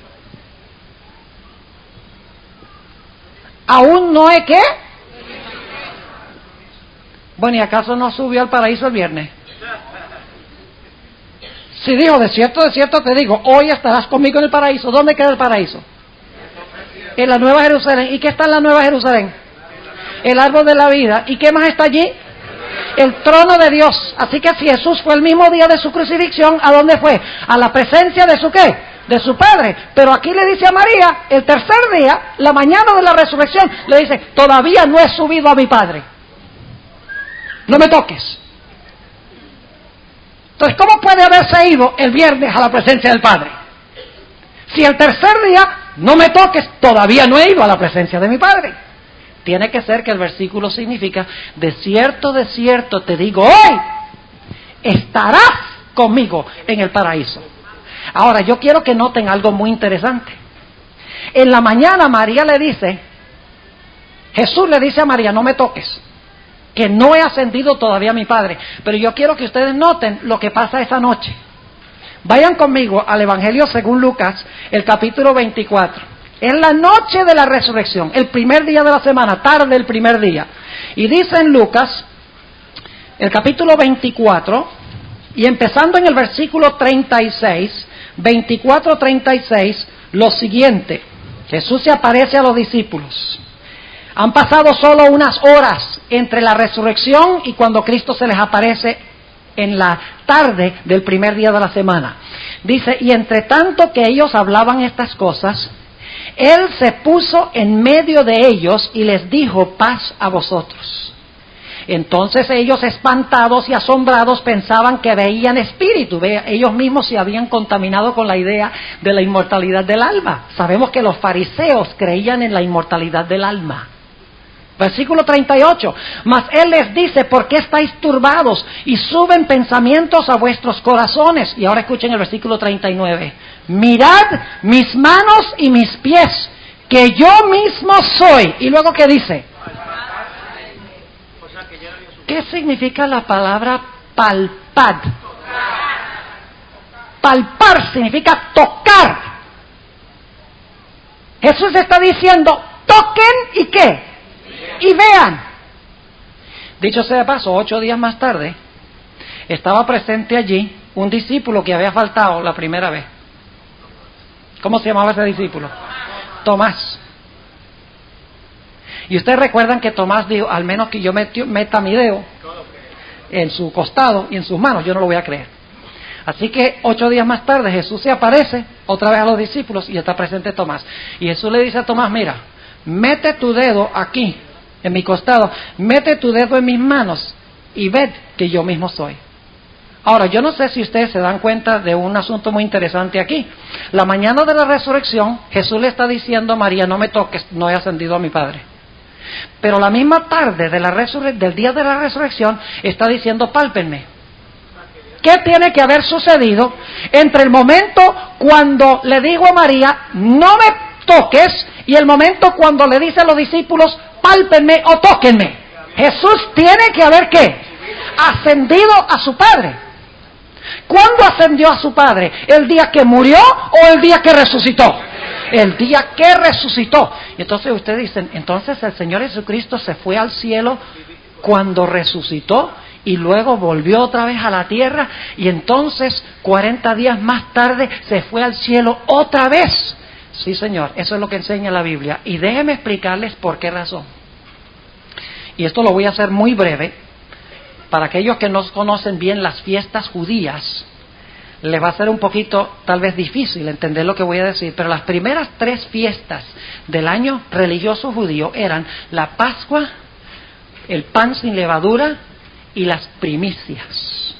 ¿Aún no he qué? Bueno, ¿y acaso no subió al paraíso el viernes? Si dijo: de cierto te digo, hoy estarás conmigo en el paraíso. ¿Dónde queda el paraíso? En la Nueva Jerusalén. ¿Y qué está en la Nueva Jerusalén? El árbol de la vida. ¿Y qué más está allí? El trono de Dios. Así que si Jesús fue el mismo día de su crucifixión, ¿a dónde fue? A la presencia de su ¿qué? De su Padre. Pero aquí le dice a María, el tercer día, la mañana de la resurrección, le dice: todavía no he subido a mi Padre. No me toques. Entonces, ¿cómo puede haberse ido el viernes a la presencia del Padre? Si el tercer día, no me toques, todavía no he ido a la presencia de mi Padre. Tiene que ser que el versículo significa: de cierto te digo, hoy estarás conmigo en el paraíso. Ahora, yo quiero que noten algo muy interesante. En la mañana María le dice, Jesús le dice a María: no me toques, que no he ascendido todavía a mi Padre. Pero yo quiero que ustedes noten lo que pasa esa noche. Vayan conmigo al Evangelio según Lucas, el capítulo 24. Es la noche de la resurrección, el primer día de la semana, tarde el primer día. Y dice en Lucas, el capítulo 24, y empezando en el versículo 36, 24-36, lo siguiente: Jesús se aparece a los discípulos. Han pasado solo unas horas entre la resurrección y cuando Cristo se les aparece en la tarde del primer día de la semana. Dice: y entre tanto que ellos hablaban estas cosas, Él se puso en medio de ellos y les dijo: paz a vosotros. Entonces ellos, espantados y asombrados, pensaban que veían espíritu. Ellos mismos se habían contaminado con la idea de la inmortalidad del alma. Sabemos que los fariseos creían en la inmortalidad del alma. Versículo 38, mas Él les dice: ¿por qué estáis turbados y suben pensamientos a vuestros corazones? Y ahora escuchen el versículo 39, mirad mis manos y mis pies, que yo mismo soy. Y luego, ¿qué dice? ¿Qué significa la palabra palpad? Palpar significa tocar. Jesús está diciendo: toquen y ¿qué? Y vean. Dicho sea de paso, 8 días más tarde, estaba presente allí un discípulo que había faltado la primera vez. ¿Cómo se llamaba ese discípulo? Tomás. Y ustedes recuerdan que Tomás dijo: al menos que yo meta mi dedo en su costado y en sus manos, yo no lo voy a creer. Así que 8 días más tarde Jesús se aparece otra vez a los discípulos y está presente Tomás. Y Jesús le dice a Tomás, mira, mete tu dedo aquí, en mi costado, mete tu dedo en mis manos y ved que yo mismo soy. Ahora, yo no sé si ustedes se dan cuenta de un asunto muy interesante aquí. La mañana de la resurrección, Jesús le está diciendo a María, no me toques, no he ascendido a mi Padre. Pero la misma tarde del día de la resurrección, está diciendo, pálpenme. ¿Qué tiene que haber sucedido entre el momento cuando le digo a María, no me toques, y el momento cuando le dice a los discípulos, pálpenme o tóquenme? Jesús tiene que haber, ¿qué? Ascendido a su Padre. ¿Cuándo ascendió a su Padre? ¿El día que murió o el día que resucitó? El día que resucitó. Y entonces ustedes dicen, entonces el Señor Jesucristo se fue al cielo cuando resucitó y luego volvió otra vez a la tierra y entonces 40 días más tarde se fue al cielo otra vez. Sí, Señor, eso es lo que enseña la Biblia. Y déjenme explicarles por qué razón. Y esto lo voy a hacer muy breve. Para aquellos que no conocen bien las fiestas judías, les va a ser un poquito, tal vez difícil entender lo que voy a decir, pero las primeras 3 fiestas del año religioso judío eran la Pascua, el pan sin levadura y las primicias.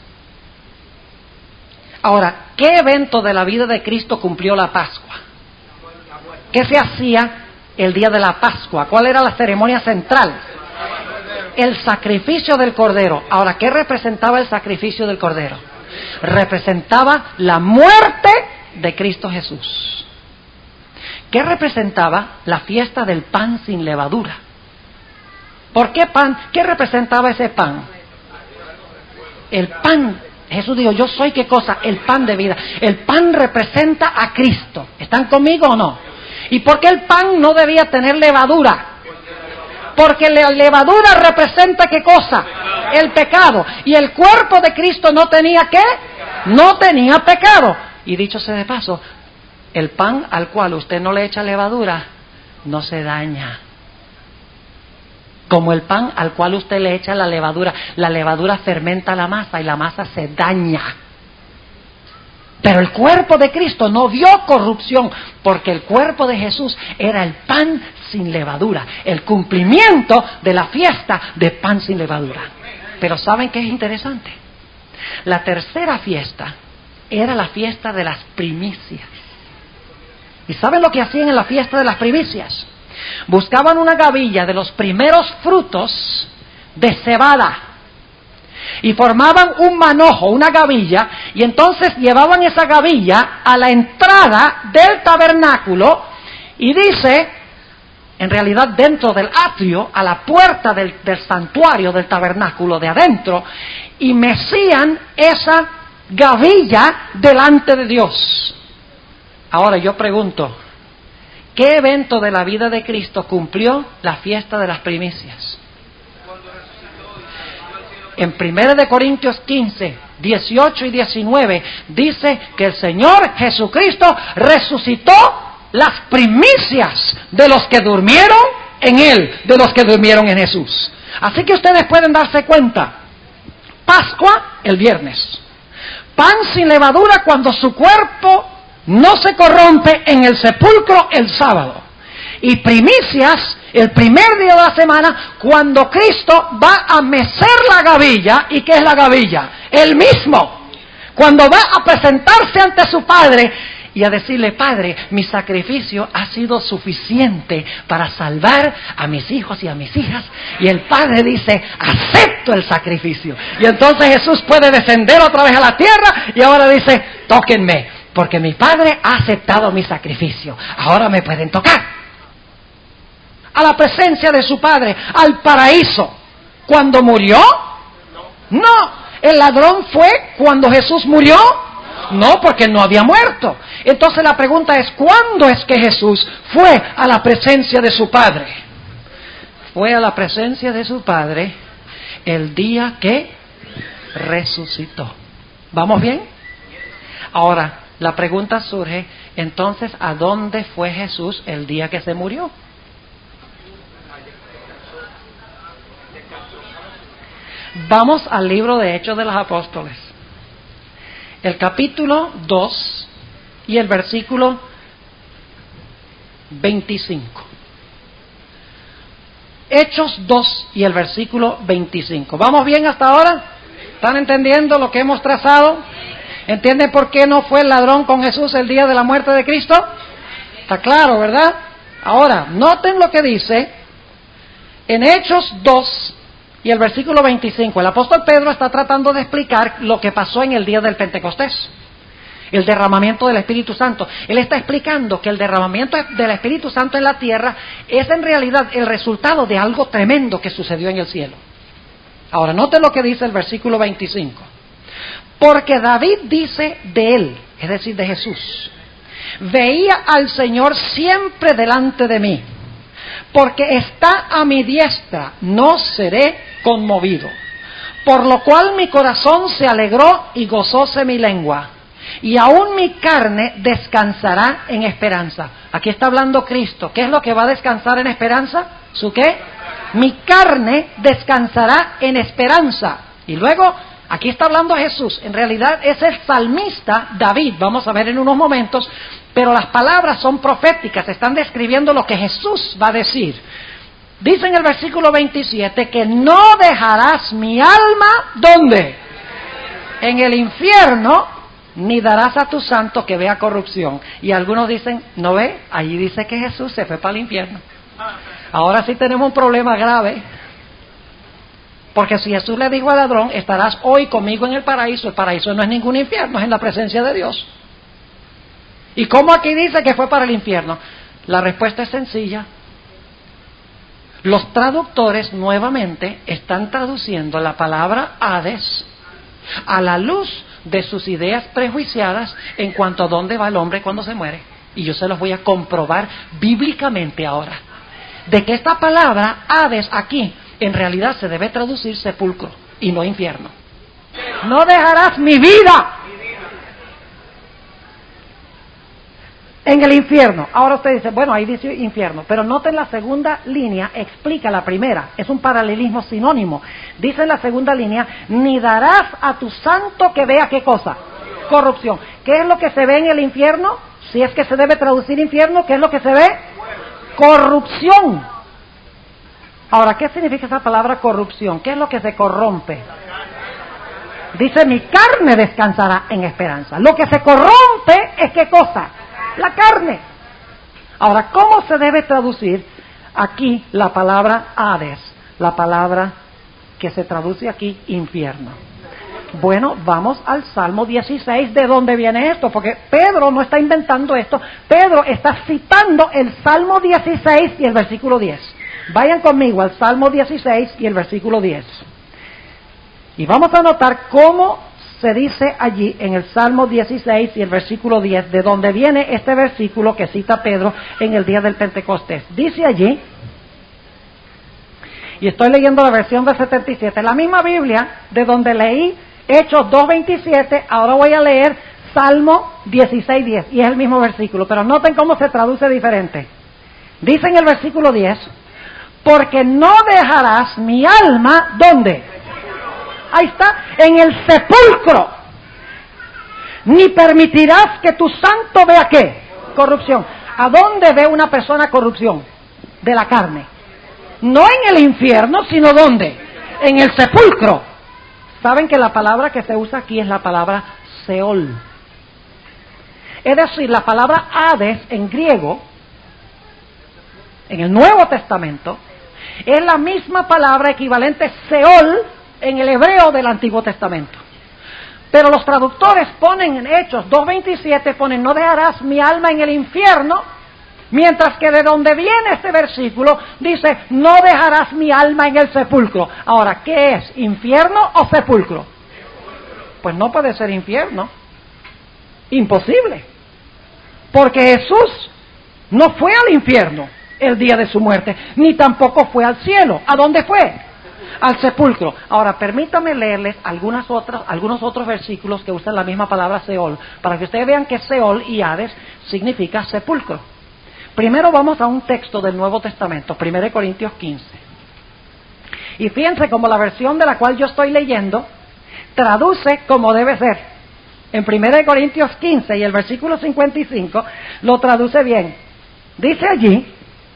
Ahora, ¿qué evento de la vida de Cristo cumplió la Pascua? ¿Qué se hacía el día de la Pascua? ¿Cuál era la ceremonia central? El sacrificio del Cordero. Ahora, ¿qué representaba el sacrificio del Cordero? Representaba la muerte de Cristo Jesús. ¿Qué representaba la fiesta del pan sin levadura? ¿Por qué pan? ¿Qué representaba ese pan? El pan. Jesús dijo, yo soy ¿qué cosa? El pan de vida. El pan representa a Cristo. ¿Están conmigo o no? ¿Y por qué el pan no debía tener levadura? Porque la levadura representa ¿qué cosa? El pecado. Y el cuerpo de Cristo no tenía ¿qué? No tenía pecado. Y dicho sea de paso, el pan al cual usted no le echa levadura, no se daña. Como el pan al cual usted le echa la levadura fermenta la masa y la masa se daña. Pero el cuerpo de Cristo no vio corrupción, porque el cuerpo de Jesús era el pan sin levadura, el cumplimiento de la fiesta de pan sin levadura. Pero ¿saben qué es interesante? La tercera fiesta era la fiesta de las primicias. ¿Y saben lo que hacían en la fiesta de las primicias? Buscaban una gavilla de los primeros frutos de cebada y formaban un manojo, una gavilla, y entonces llevaban esa gavilla a la entrada del tabernáculo y dice, en realidad dentro del atrio, a la puerta del santuario, del tabernáculo de adentro, y mecían esa gavilla delante de Dios. Ahora yo pregunto, ¿qué evento de la vida de Cristo cumplió la fiesta de las primicias? En 1 de Corintios 15, 18 y 19 dice que el Señor Jesucristo resucitó las primicias de los que durmieron en Él, de los que durmieron en Jesús. Así que ustedes pueden darse cuenta, Pascua el viernes, pan sin levadura cuando su cuerpo no se corrompe en el sepulcro el sábado, y primicias el primer día de la semana cuando Cristo va a mecer la gavilla. ¿Y qué es la gavilla? Él mismo, cuando va a presentarse ante su Padre y a decirle, Padre, mi sacrificio ha sido suficiente para salvar a mis hijos y a mis hijas. Y el Padre dice, acepto el sacrificio. Y entonces Jesús puede descender otra vez a la tierra y ahora dice, tóquenme, porque mi Padre ha aceptado mi sacrificio. Ahora me pueden tocar. A la presencia de su Padre, al paraíso. ¿Cuando murió? No. ¿El ladrón fue cuando Jesús murió? No, porque no había muerto. Entonces la pregunta es, ¿cuándo es que Jesús fue a la presencia de su Padre? Fue a la presencia de su Padre el día que resucitó. ¿Vamos bien? Ahora, la pregunta surge, entonces, ¿a dónde fue Jesús el día que se murió? Vamos al libro de Hechos de los Apóstoles. el capítulo 2 y el versículo 25. Hechos 2 y el versículo 25. ¿Vamos bien hasta ahora? ¿Están entendiendo lo que hemos trazado? ¿Entienden por qué no fue el ladrón con Jesús el día de la muerte de Cristo? Está claro, ¿verdad? Ahora, noten lo que dice en Hechos 2 y el versículo 25. El apóstol Pedro está tratando de explicar lo que pasó en el día del Pentecostés, el derramamiento del Espíritu Santo. Él está explicando que el derramamiento del Espíritu Santo en la tierra es en realidad el resultado de algo tremendo que sucedió en el cielo. Ahora, noten lo que dice el versículo 25. Porque David dice de él, es decir, de Jesús: veía al Señor siempre delante de mí, porque está a mi diestra, no seré conmovido. Por lo cual mi corazón se alegró y gozóse mi lengua, y aún mi carne descansará en esperanza. Aquí está hablando Cristo. ¿Qué es lo que va a descansar en esperanza? ¿Su qué? Mi carne descansará en esperanza. Y luego, aquí está hablando Jesús. En realidad es el salmista David, vamos a ver en unos momentos, pero las palabras son proféticas, están describiendo lo que Jesús va a decir. Dice en el versículo 27 que no dejarás mi alma, ¿dónde? En el infierno, ni darás a tu santo que vea corrupción. Y algunos dicen, ¿no ve? Allí dice que Jesús se fue para el infierno. Ahora sí tenemos un problema grave. Porque si Jesús le dijo al ladrón, estarás hoy conmigo en el paraíso no es ningún infierno, es en la presencia de Dios. ¿Y cómo aquí dice que fue para el infierno? La respuesta es sencilla. Los traductores nuevamente están traduciendo la palabra Hades a la luz de sus ideas prejuiciadas en cuanto a dónde va el hombre cuando se muere. Y yo se los voy a comprobar bíblicamente ahora. De que esta palabra Hades aquí en realidad se debe traducir sepulcro y no infierno. No dejarás mi vida en el infierno. Ahora usted dice, bueno, ahí dice infierno, pero noten la segunda línea, explica la primera, es un paralelismo sinónimo. Dice en la segunda línea, ni darás a tu santo que vea ¿qué cosa? Corrupción. ¿Qué es lo que se ve en el infierno? Si es que se debe traducir infierno, ¿qué es lo que se ve? Corrupción. Ahora, ¿qué significa esa palabra corrupción? ¿Qué es lo que se corrompe? Dice, mi carne descansará en esperanza. Lo que se corrompe es ¿qué cosa? La carne. Ahora, ¿cómo se debe traducir aquí la palabra Hades? La palabra que se traduce aquí, infierno. Bueno, vamos al Salmo 16, ¿de dónde viene esto? Porque Pedro no está inventando esto, Pedro está citando el Salmo 16 y el versículo 10. Vayan conmigo al Salmo 16 y el versículo 10. Y vamos a notar cómo se dice allí en el Salmo 16 y el versículo 10, de donde viene este versículo que cita Pedro en el día del Pentecostés. Dice allí, y estoy leyendo la versión de 77, la misma Biblia de donde leí Hechos 2:27, ahora voy a leer Salmo 16:10, y es el mismo versículo, pero noten cómo se traduce diferente. Dice en el versículo 10, porque no dejarás mi alma, ¿dónde? Ahí está, en el sepulcro, ni permitirás que tu santo vea ¿qué? Corrupción. ¿A dónde ve una persona corrupción? De la carne. No en el infierno, sino ¿dónde? En el sepulcro. Saben que la palabra que se usa aquí es la palabra Seol. Es decir, la palabra Hades en griego, en el Nuevo Testamento, es la misma palabra equivalente Seol en el hebreo del Antiguo Testamento. Pero los traductores ponen en Hechos 2:27, ponen, no dejarás mi alma en el infierno, mientras que de donde viene este versículo dice, no dejarás mi alma en el sepulcro. Ahora, ¿qué es? ¿Infierno o sepulcro? Pues no puede ser infierno. Imposible. Porque Jesús no fue al infierno el día de su muerte, ni tampoco fue al cielo. ¿A dónde fue? Al sepulcro. Ahora, permítame leerles algunos otros versículos que usan la misma palabra Seol, para que ustedes vean que Seol y Hades significa sepulcro. Primero vamos a un texto del Nuevo Testamento, 1 Corintios 15. Y fíjense como la versión de la cual yo estoy leyendo traduce como debe ser. en 1 Corintios 15 y el versículo 55, lo traduce bien. Dice allí,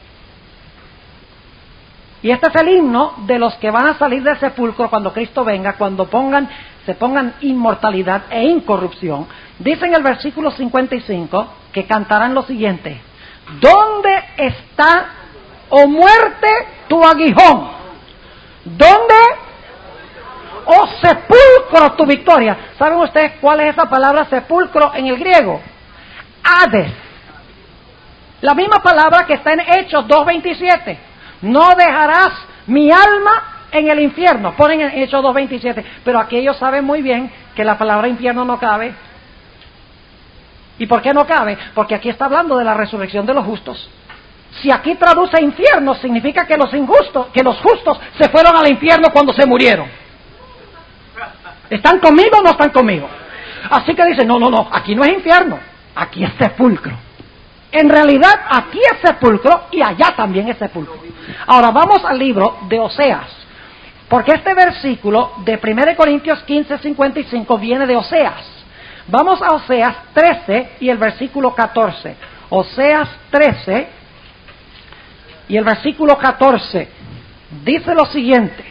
y este es el himno de los que van a salir del sepulcro cuando Cristo venga, cuando se pongan inmortalidad e incorrupción. Dice en el versículo 55 que cantarán lo siguiente: ¿dónde está, oh muerte, tu aguijón? ¿Dónde, oh sepulcro, tu victoria? ¿Saben ustedes cuál es esa palabra sepulcro en el griego? Hades. La misma palabra que está en Hechos 2:27. No dejarás mi alma en el infierno. Ponen en Hechos 2:27. Pero aquí ellos saben muy bien que la palabra infierno no cabe. ¿Y por qué no cabe? Porque aquí está hablando de la resurrección de los justos. Si aquí traduce infierno, significa que los justos se fueron al infierno cuando se murieron. ¿Están conmigo o no están conmigo? Así que dicen, no, aquí no es infierno, aquí es sepulcro. En realidad, aquí es sepulcro y allá también es sepulcro. Ahora vamos al libro de Oseas, porque este versículo de 1 Corintios 15:55 viene de Oseas. Vamos a Oseas 13 y el versículo 14. Oseas 13 y el versículo 14 dice lo siguiente.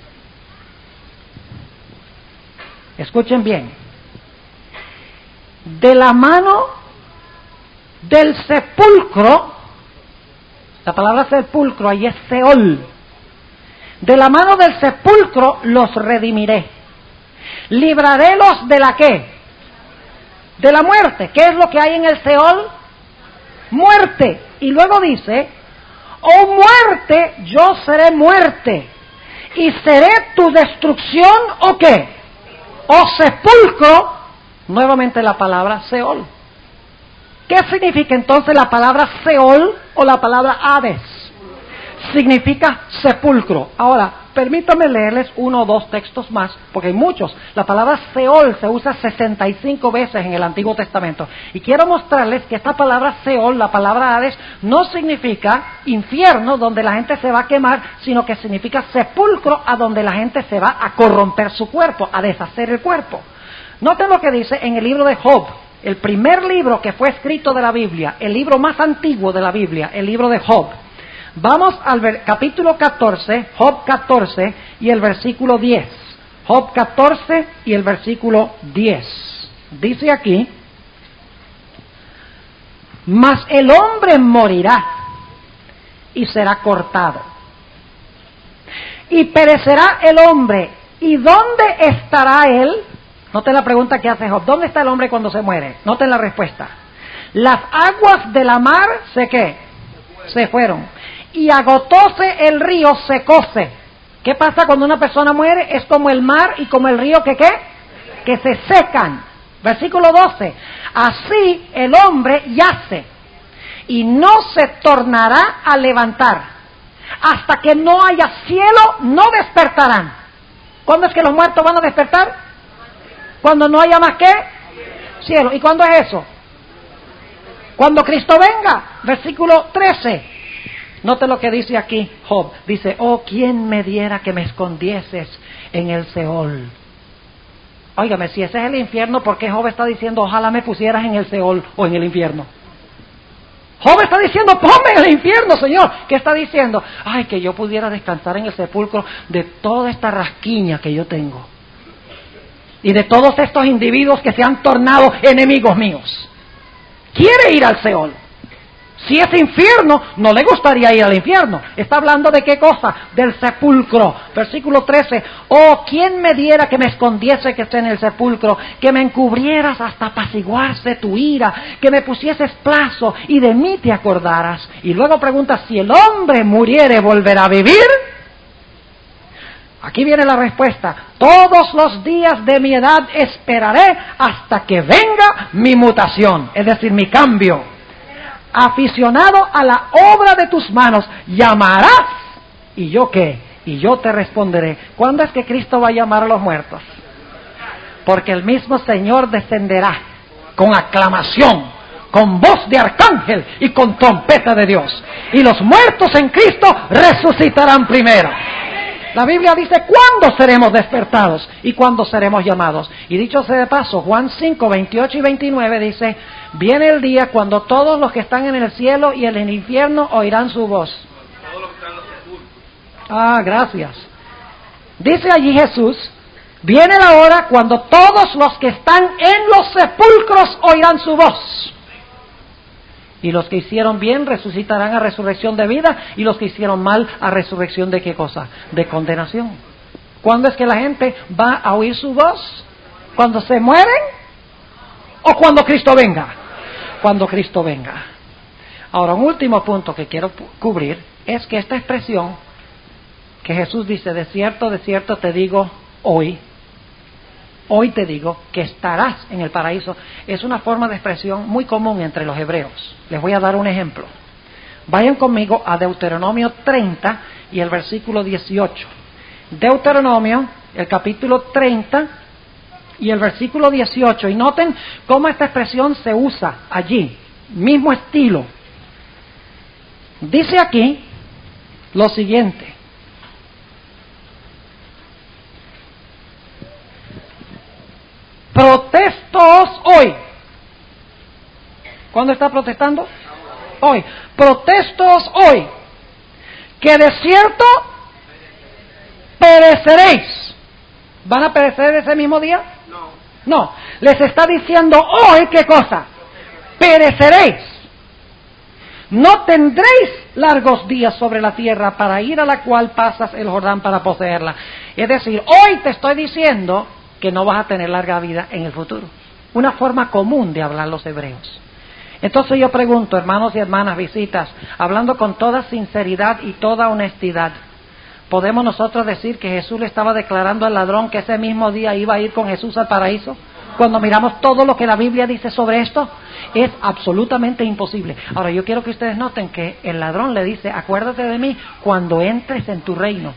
Escuchen bien. De la mano del sepulcro, la palabra sepulcro ahí es Seol. De la mano del sepulcro los redimiré. Librarélos de la ¿qué? De la muerte. ¿Qué es lo que hay en el Seol? Muerte. Y luego dice, oh muerte, yo seré muerte, y seré tu destrucción, ¿o qué? O sepulcro, nuevamente la palabra Seol. ¿Qué significa entonces la palabra Seol o la palabra Hades? Significa sepulcro. Ahora, permítanme leerles uno o dos textos más, porque hay muchos. La palabra Seol se usa 65 veces en el Antiguo Testamento. Y quiero mostrarles que esta palabra Seol, la palabra Hades, no significa infierno donde la gente se va a quemar, sino que significa sepulcro a donde la gente se va a corromper su cuerpo, a deshacer el cuerpo. Noten lo que dice en el libro de Job, el primer libro que fue escrito de la Biblia, el libro más antiguo de la Biblia, el libro de Job. Vamos al capítulo 14, Job 14 y el versículo 10. Job 14 y el versículo 10. Dice aquí, mas el hombre morirá y será cortado. Y perecerá el hombre. ¿Y dónde estará él? Noten la pregunta que hace Job. ¿Dónde está el hombre cuando se muere? Noten la respuesta. Las aguas de la mar, ¿qué? Se fueron. Y agotóse el río, secóse. ¿Qué pasa cuando una persona muere? Es como el mar y como el río que ¿qué? Que se secan. Versículo 12. Así el hombre yace y no se tornará a levantar. Hasta que no haya cielo, no despertarán. ¿Cuándo es que los muertos van a despertar? Cuando no haya más que cielo. ¿Y cuándo es eso? Cuando Cristo venga. Versículo 13. Note lo que dice aquí Job. Dice, oh, ¿quién me diera que me escondieses en el Seol? Óigame, si ese es el infierno, ¿por qué Job está diciendo, ojalá me pusieras en el Seol o en el infierno? Job está diciendo, ponme en el infierno, Señor. ¿Qué está diciendo? Ay, que yo pudiera descansar en el sepulcro de toda esta rasquiña que yo tengo. Y de todos estos individuos que se han tornado enemigos míos. Quiere ir al Seol. Si es infierno, no le gustaría ir al infierno. Está hablando de qué cosa? Del sepulcro. Versículo 13. Oh, ¿quién me diera que me escondiese que esté en el sepulcro? Que me encubrieras hasta apaciguarse tu ira. Que me pusieses plazo y de mí te acordaras. Y luego pregunta, si el hombre muriere, ¿volverá a vivir? Aquí viene la respuesta. Todos los días de mi edad esperaré hasta que venga mi mutación. Es decir, mi cambio. Aficionado a la obra de tus manos, llamarás. ¿Y yo qué? Y yo te responderé. ¿Cuándo es que Cristo va a llamar a los muertos? Porque el mismo Señor descenderá con aclamación, con voz de arcángel y con trompeta de Dios. Y los muertos en Cristo resucitarán primero. La Biblia dice cuándo seremos despertados y cuándo seremos llamados. Y dicho sea de paso, Juan 5, 28 y 29 dice, viene el día cuando todos los que están en el cielo y en el infierno oirán su voz. Ah, gracias. Dice allí Jesús, viene la hora cuando todos los que están en los sepulcros oirán su voz. Y los que hicieron bien resucitarán a resurrección de vida, y los que hicieron mal a resurrección de ¿qué cosa? De condenación. ¿Cuándo es que la gente va a oír su voz? ¿Cuando se mueren? ¿O cuando Cristo venga? Cuando Cristo venga. Ahora, un último punto que quiero cubrir es que esta expresión que Jesús dice, de cierto te digo hoy te digo que estarás en el paraíso, es una forma de expresión muy común entre los hebreos. Les voy a dar un ejemplo. Vayan conmigo a Deuteronomio 30 y el versículo 18. Deuteronomio, el capítulo 30 y el versículo 18. Y noten cómo esta expresión se usa allí, mismo estilo. Dice aquí lo siguiente. Protestoos hoy. ¿Cuándo está protestando? Hoy. Protestoos hoy, que de cierto pereceréis. ¿Van a perecer ese mismo día? No. Les está diciendo hoy, ¿qué cosa? Pereceréis. No tendréis largos días sobre la tierra para ir a la cual pasas el Jordán para poseerla. Es decir, hoy te estoy diciendo que no vas a tener larga vida en el futuro. Una forma común de hablar los hebreos. Entonces yo pregunto, hermanos y hermanas, visitas, hablando con toda sinceridad y toda honestidad, ¿podemos nosotros decir que Jesús le estaba declarando al ladrón que ese mismo día iba a ir con Jesús al paraíso? Cuando miramos todo lo que la Biblia dice sobre esto, es absolutamente imposible. Ahora yo quiero que ustedes noten que el ladrón le dice, acuérdate de mí cuando entres en tu reino.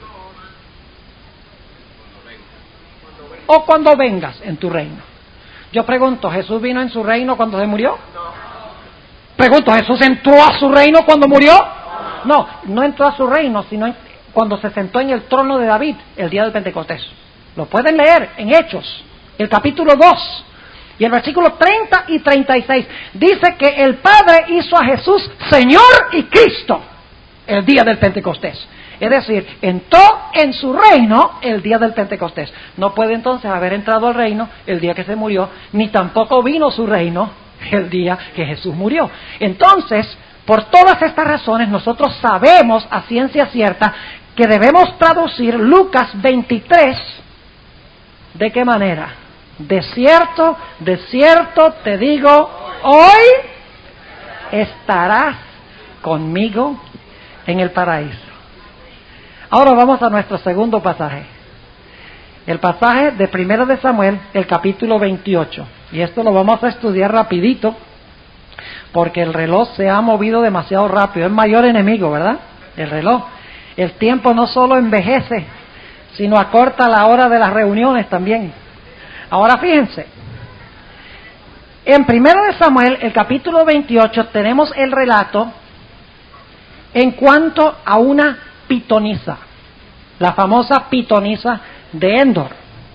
O cuando vengas en tu reino. Yo pregunto, ¿Jesús vino en su reino cuando se murió? Pregunto, ¿Jesús entró a su reino cuando murió? No entró a su reino, sino cuando se sentó en el trono de David el día del Pentecostés. Lo pueden leer en Hechos, el capítulo 2 y el versículo 30 y 36. Dice que el Padre hizo a Jesús Señor y Cristo el día del Pentecostés. Es decir, entró en su reino el día del Pentecostés. No puede entonces haber entrado al reino el día que se murió, ni tampoco vino su reino el día que Jesús murió. Entonces, por todas estas razones, nosotros sabemos a ciencia cierta que debemos traducir Lucas 23, ¿de qué manera? De cierto te digo, hoy estarás conmigo en el paraíso. Ahora vamos a nuestro segundo pasaje. El pasaje de 1 de Samuel, el capítulo 28. Y esto lo vamos a estudiar rapidito, porque el reloj se ha movido demasiado rápido. Es mayor enemigo, ¿verdad? El reloj. El tiempo no solo envejece, sino acorta la hora de las reuniones también. Ahora fíjense. En 1 de Samuel, el capítulo 28, tenemos el relato en cuanto a una pitonisa, la famosa pitonisa de Endor.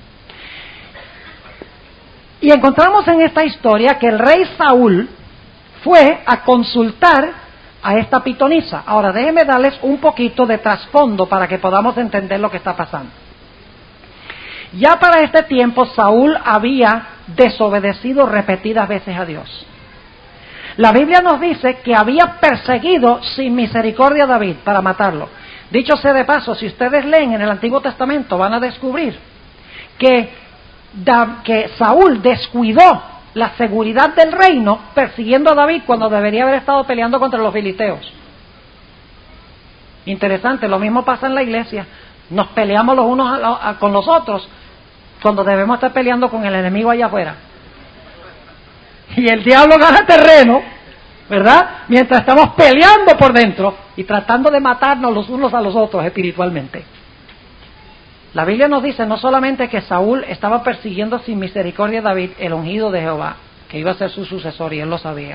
Y encontramos en esta historia que el rey Saúl fue a consultar a esta pitonisa. Ahora déjenme darles un poquito de trasfondo para que podamos entender lo que está pasando. Ya para este tiempo Saúl había desobedecido repetidas veces a Dios. La Biblia nos dice que había perseguido sin misericordia a David para matarlo. Dicho sea de paso, si ustedes leen en el Antiguo Testamento van a descubrir que Saúl descuidó la seguridad del reino persiguiendo a David cuando debería haber estado peleando contra los filisteos. Interesante, lo mismo pasa en la iglesia. Nos peleamos los unos con los otros cuando debemos estar peleando con el enemigo allá afuera. Y el diablo gana terreno, ¿verdad? Mientras estamos peleando por dentro y tratando de matarnos los unos a los otros espiritualmente. La Biblia nos dice no solamente que Saúl estaba persiguiendo sin misericordia a David, el ungido de Jehová, que iba a ser su sucesor y él lo sabía,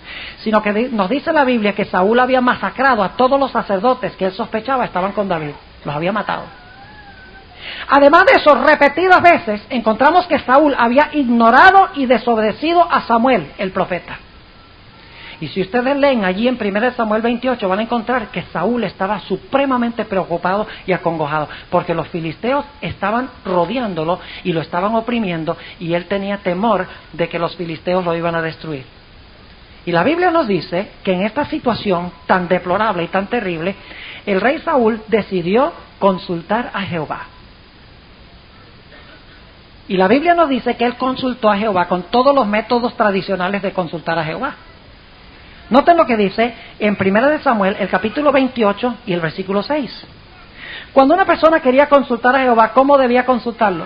sino que nos dice la Biblia que Saúl había masacrado a todos los sacerdotes que él sospechaba estaban con David. Los había matado. Además de eso, repetidas veces encontramos que Saúl había ignorado y desobedecido a Samuel, el profeta. Y si ustedes leen allí en 1 Samuel 28, van a encontrar que Saúl estaba supremamente preocupado y acongojado, porque los filisteos estaban rodeándolo y lo estaban oprimiendo, y él tenía temor de que los filisteos lo iban a destruir. Y la Biblia nos dice que en esta situación tan deplorable y tan terrible, el rey Saúl decidió consultar a Jehová. Y la Biblia nos dice que él consultó a Jehová con todos los métodos tradicionales de consultar a Jehová. Noten lo que dice en 1 Samuel, el capítulo 28 y el versículo 6. Cuando una persona quería consultar a Jehová, ¿cómo debía consultarlo?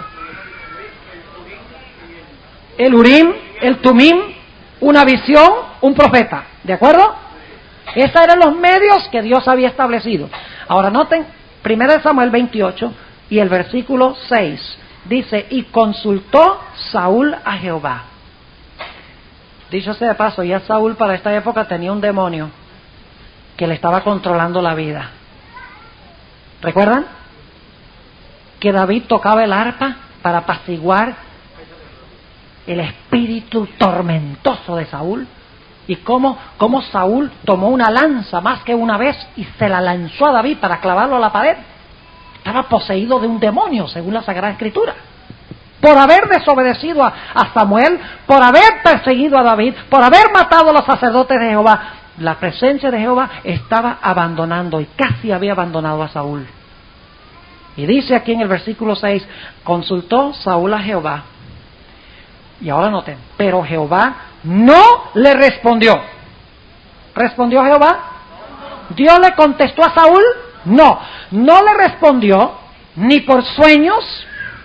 El Urim, el Tumim, una visión, un profeta. ¿De acuerdo? Esos eran los medios que Dios había establecido. Ahora noten 1 Samuel 28 y el versículo 6. Dice, y consultó Saúl a Jehová. Dicho sea de paso, ya Saúl para esta época tenía un demonio que le estaba controlando la vida. ¿Recuerdan? Que David tocaba el arpa para apaciguar el espíritu tormentoso de Saúl. Y cómo Saúl tomó una lanza más que una vez y se la lanzó a David para clavarlo a la pared. Estaba poseído de un demonio, según la Sagrada Escritura. Por haber desobedecido a Samuel, por haber perseguido a David, por haber matado a los sacerdotes de Jehová, la presencia de Jehová estaba abandonando y casi había abandonado a Saúl. Y dice aquí en el versículo 6, consultó Saúl a Jehová. Y ahora noten, pero Jehová no le respondió. ¿Respondió Jehová? ¿Dios le contestó a Saúl? No le respondió ni por sueños,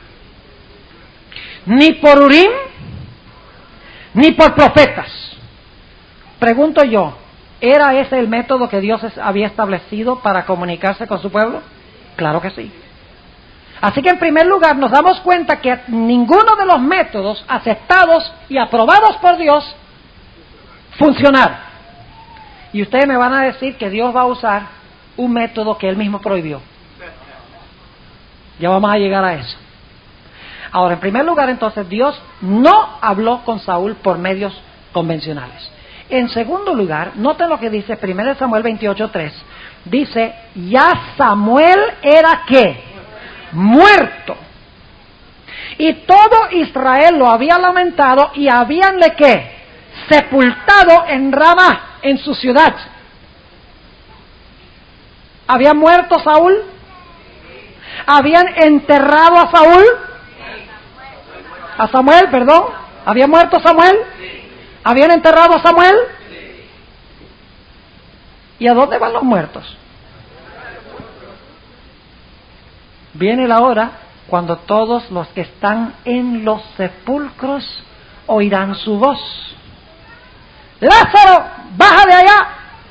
ni por Urim, ni por profetas. Pregunto yo, ¿era ese el método que Dios había establecido para comunicarse con su pueblo? Claro que sí. Así que en primer lugar nos damos cuenta que ninguno de los métodos aceptados y aprobados por Dios funcionaron. Y ustedes me van a decir que Dios va a usar un método que Él mismo prohibió. Ya vamos a llegar a eso. Ahora, en primer lugar, entonces, Dios no habló con Saúl por medios convencionales. En segundo lugar, noten lo que dice 1 Samuel 28:3. Dice, ya Samuel era ¿qué? Muerto. Y todo Israel lo había lamentado y habíanle ¿qué? Sepultado en Ramá, en su ciudad. ¿Había muerto Saúl? ¿Habían enterrado a Saúl? A Samuel, perdón. ¿Había muerto Samuel? ¿Habían enterrado a Samuel? ¿Y a dónde van los muertos? Viene la hora cuando todos los que están en los sepulcros oirán su voz. ¡Lázaro, baja de allá!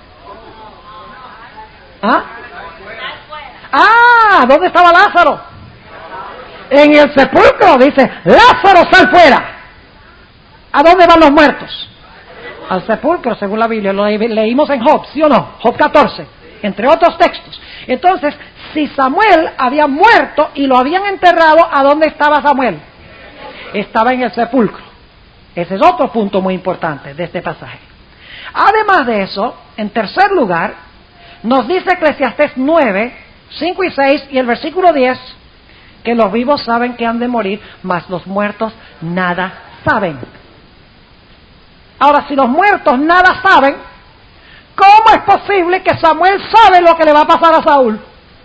¿Dónde estaba Lázaro? En el sepulcro, dice, Lázaro, sal fuera. ¿A dónde van los muertos? Al sepulcro, según la Biblia. Lo leímos en Job, ¿sí o no? Job 14, entre otros textos. Entonces, si Samuel había muerto y lo habían enterrado, ¿a dónde estaba Samuel? Estaba en el sepulcro. Ese es otro punto muy importante de este pasaje. Además de eso, en tercer lugar, nos dice Eclesiastés 9, 5 y 6 y el versículo 10, que los vivos saben que han de morir, mas los muertos nada saben. Ahora, si los muertos nada saben, ¿cómo es posible que Samuel sabe lo que le va a pasar a Saúl?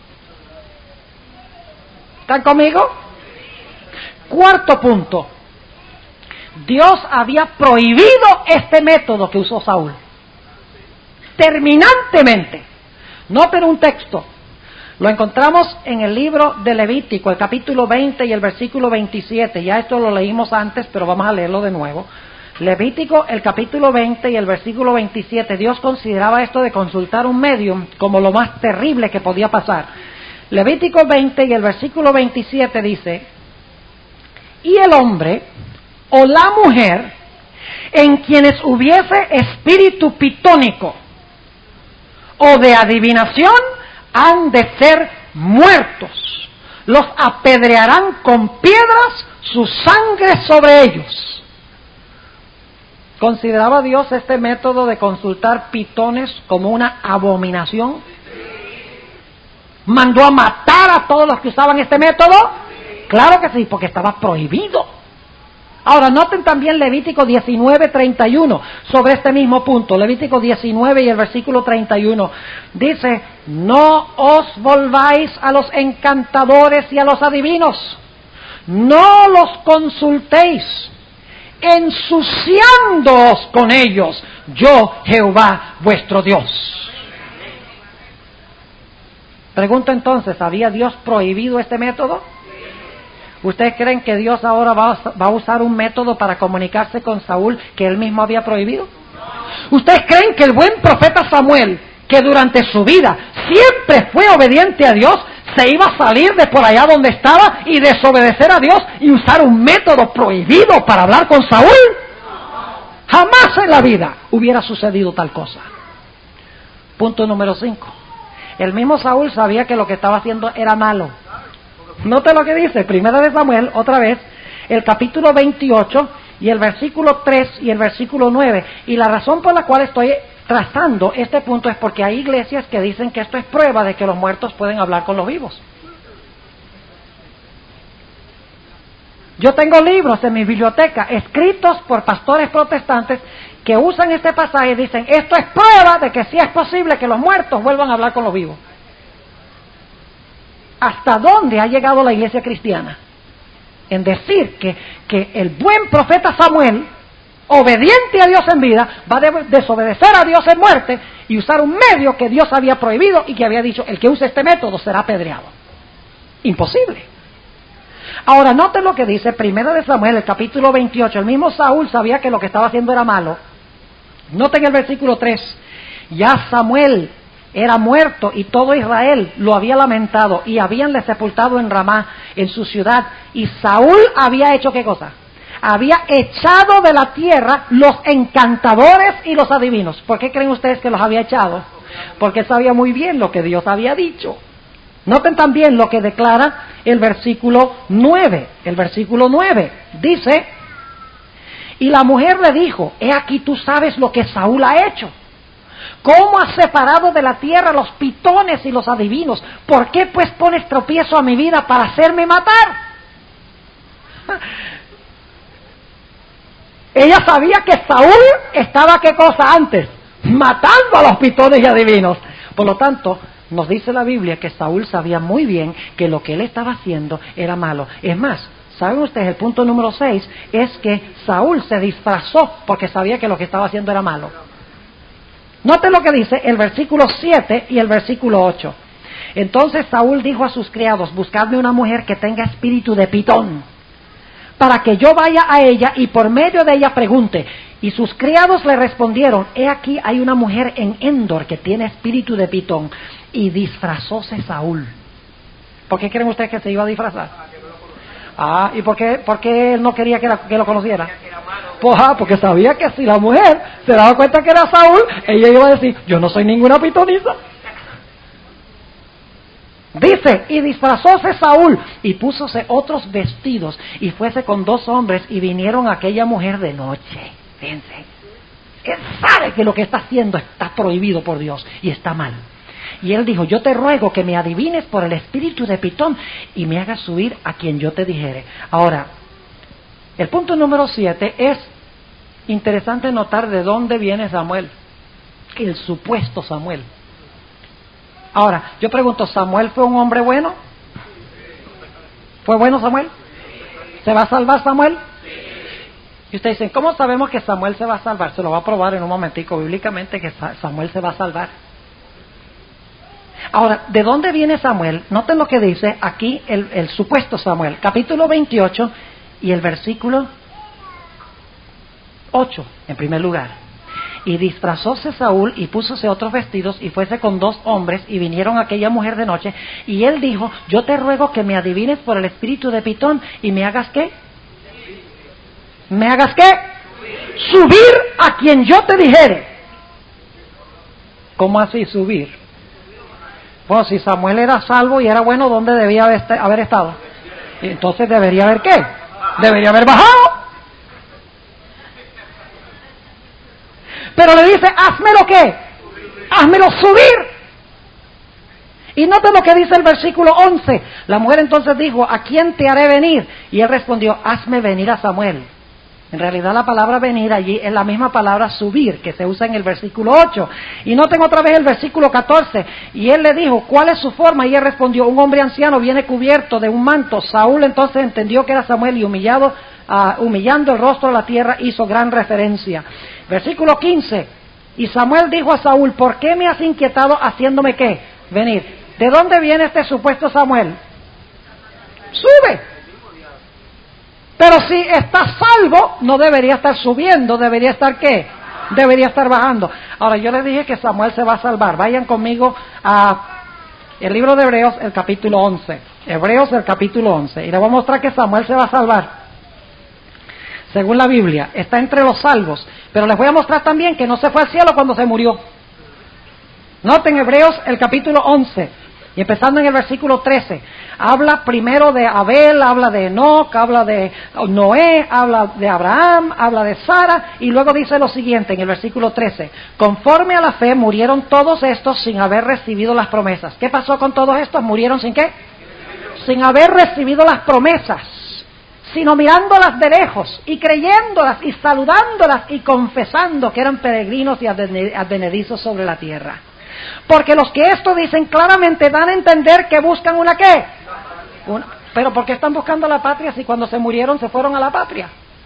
¿Están conmigo? Cuarto punto. Dios había prohibido este método que usó Saúl. Terminantemente. Noten un texto. Lo encontramos en el libro de Levítico, el capítulo 20 y el versículo 27. Ya esto lo leímos antes, pero vamos a leerlo de nuevo. Levítico, el capítulo 20 y el versículo 27. Dios consideraba esto de consultar un medium como lo más terrible que podía pasar. Levítico 20 y el versículo 27 dice, y el hombre o la mujer en quienes hubiese espíritu pitónico o de adivinación han de ser muertos. Los apedrearán con piedras, su sangre sobre ellos. ¿Consideraba Dios este método de consultar pitones como una abominación? ¿Mandó a matar a todos los que usaban este método? Claro que sí, porque estaba prohibido. Ahora, noten también Levítico 19:31 sobre este mismo punto. Levítico 19 y el versículo 31. Dice, no os volváis a los encantadores y a los adivinos. No los consultéis, ensuciándoos con ellos, yo Jehová vuestro Dios. Pregunto entonces, ¿había Dios prohibido este método? ¿Ustedes creen que Dios ahora va a usar un método para comunicarse con Saúl que él mismo había prohibido? ¿Ustedes creen que el buen profeta Samuel, que durante su vida siempre fue obediente a Dios, se iba a salir de por allá donde estaba y desobedecer a Dios y usar un método prohibido para hablar con Saúl? Jamás en la vida hubiera sucedido tal cosa. Punto número 5. El mismo Saúl sabía que lo que estaba haciendo era malo. Note lo que dice, Primera de Samuel, otra vez, el capítulo 28 y el versículo 3 y el versículo 9. Y la razón por la cual estoy trazando este punto es porque hay iglesias que dicen que esto es prueba de que los muertos pueden hablar con los vivos. Yo tengo libros en mi biblioteca escritos por pastores protestantes que usan este pasaje y dicen, esto es prueba de que sí es posible que los muertos vuelvan a hablar con los vivos. ¿Hasta dónde ha llegado la iglesia cristiana? En decir que el buen profeta Samuel, obediente a Dios en vida, va a desobedecer a Dios en muerte y usar un medio que Dios había prohibido y que había dicho, el que use este método será apedreado. Imposible. Ahora, noten lo que dice Primera de Samuel, el capítulo 28. El mismo Saúl sabía que lo que estaba haciendo era malo. Noten el versículo 3. Ya Samuel era muerto y todo Israel lo había lamentado y habíanle sepultado en Ramá, en su ciudad. Y Saúl había hecho ¿qué cosa? Había echado de la tierra los encantadores y los adivinos. ¿Por qué creen ustedes que los había echado? Porque sabía muy bien lo que Dios había dicho. Noten también lo que declara el versículo 9. El versículo 9 dice, y la mujer le dijo, he aquí tú sabes lo que Saúl ha hecho. ¿Cómo has separado de la tierra los pitones y los adivinos? ¿Por qué pues pones tropiezo a mi vida para hacerme matar? Ella sabía que Saúl estaba ¿qué cosa antes? Matando a los pitones y adivinos. Por lo tanto, nos dice la Biblia que Saúl sabía muy bien que lo que él estaba haciendo era malo. Es más, ¿saben ustedes? El punto número 6 es que Saúl se disfrazó porque sabía que lo que estaba haciendo era malo. Noten lo que dice el versículo 7 y el versículo 8. Entonces Saúl dijo a sus criados, buscadme una mujer que tenga espíritu de pitón, para que yo vaya a ella y por medio de ella pregunte. Y sus criados le respondieron, he aquí hay una mujer en Endor que tiene espíritu de pitón. Y disfrazóse Saúl. ¿Por qué creen ustedes que se iba a disfrazar? ¿Y por qué él no quería que lo conociera? Pues porque sabía que si la mujer se daba cuenta que era Saúl, ella iba a decir, yo no soy ninguna pitonisa. Dice, y disfrazóse Saúl, y púsose otros vestidos, y fuese con 2 hombres, y vinieron a aquella mujer de noche. Fíjense, él sabe que lo que está haciendo está prohibido por Dios, y está mal. Y él dijo, yo te ruego que me adivines por el espíritu de Pitón, y me hagas subir a quien yo te dijere. Ahora, el punto número 7 es interesante notar de dónde viene Samuel, el supuesto Samuel. Ahora, yo pregunto, ¿Samuel fue un hombre bueno? ¿Fue bueno Samuel? ¿Se va a salvar Samuel? Y ustedes dicen, ¿cómo sabemos que Samuel se va a salvar? Se lo va a probar en un momentico bíblicamente que Samuel se va a salvar. Ahora, ¿de dónde viene Samuel? Noten lo que dice aquí el supuesto Samuel, capítulo 28 y el versículo 8, en primer lugar. Y disfrazóse Saúl y púsose otros vestidos y fuese con 2 hombres y vinieron a aquella mujer de noche y él dijo, yo te ruego que me adivines por el espíritu de Pitón y me hagas ¿qué? ¿Me hagas qué? Subir a quien yo te dijere. ¿Cómo así subir? Bueno, si Samuel era salvo y era bueno, ¿dónde debía haber estado? Y entonces debería haber ¿qué? Debería haber bajado. Pero le dice, házmelo ¿qué? Házmelo subir. Y note lo que dice el versículo 11. La mujer entonces dijo, ¿a quién te haré venir? Y él respondió, hazme venir a Samuel. En realidad la palabra venir allí es la misma palabra subir que se usa en el versículo 8. Y noten otra vez el versículo 14. Y él le dijo, ¿cuál es su forma? Y él respondió, un hombre anciano viene cubierto de un manto. Saúl entonces entendió que era Samuel y humillando el rostro a la tierra hizo gran referencia. Versículo 15. Y Samuel dijo a Saúl, ¿por qué me has inquietado haciéndome qué? Venir. ¿De dónde viene este supuesto Samuel? Sube. Pero si está salvo, no debería estar subiendo, debería estar ¿qué? Debería estar bajando. Ahora, yo les dije que Samuel se va a salvar. Vayan conmigo a el libro de Hebreos, el capítulo 11. Hebreos, el capítulo 11. Y les voy a mostrar que Samuel se va a salvar. Según la Biblia, está entre los salvos. Pero les voy a mostrar también que no se fue al cielo cuando se murió. Noten Hebreos, el capítulo 11. Y empezando en el versículo 13, habla primero de Abel, habla de Enoc, habla de Noé, habla de Abraham, habla de Sara, y luego dice lo siguiente en el versículo 13, conforme a la fe murieron todos estos sin haber recibido las promesas. ¿Qué pasó con todos estos? ¿Murieron sin qué? Sin haber recibido las promesas, sino mirándolas de lejos, y creyéndolas, y saludándolas, y confesando que eran peregrinos y advenedizos sobre la tierra. Porque los que esto dicen claramente dan a entender que buscan una ¿qué? Pero ¿por qué están buscando la patria si cuando se murieron se fueron a la patria?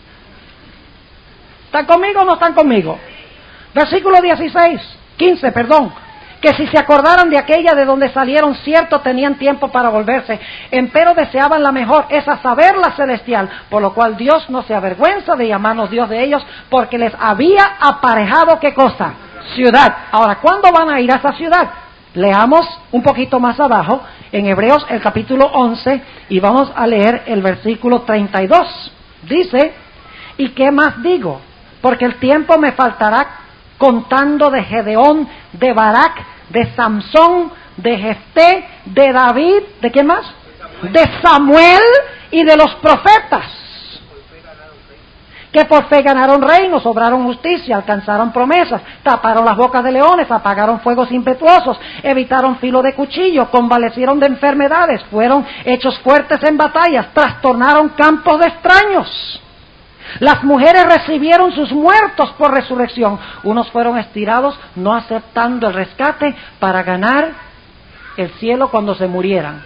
¿Están conmigo o no están conmigo? Versículo 15, que si se acordaran de aquella de donde salieron, cierto tenían tiempo para volverse, empero deseaban la mejor, es a saber la celestial, por lo cual Dios no se avergüenza de llamarnos Dios de ellos, porque les había aparejado ¿qué cosa? Ciudad. Ahora, ¿cuándo van a ir a esa ciudad? Leamos un poquito más abajo, en Hebreos el capítulo 11, y vamos a leer el versículo 32. Dice, ¿y qué más digo? Porque el tiempo me faltará contando de Gedeón, de Barak, de Samsón, de Jefté, de David, ¿de quién más? De Samuel y de los profetas, que por fe ganaron reinos, obraron justicia, alcanzaron promesas, taparon las bocas de leones, apagaron fuegos impetuosos, evitaron filo de cuchillo, convalecieron de enfermedades, fueron hechos fuertes en batallas, trastornaron campos de extraños. Las mujeres recibieron sus muertos por resurrección. Unos fueron estirados, no aceptando el rescate para ganar el cielo cuando se murieran.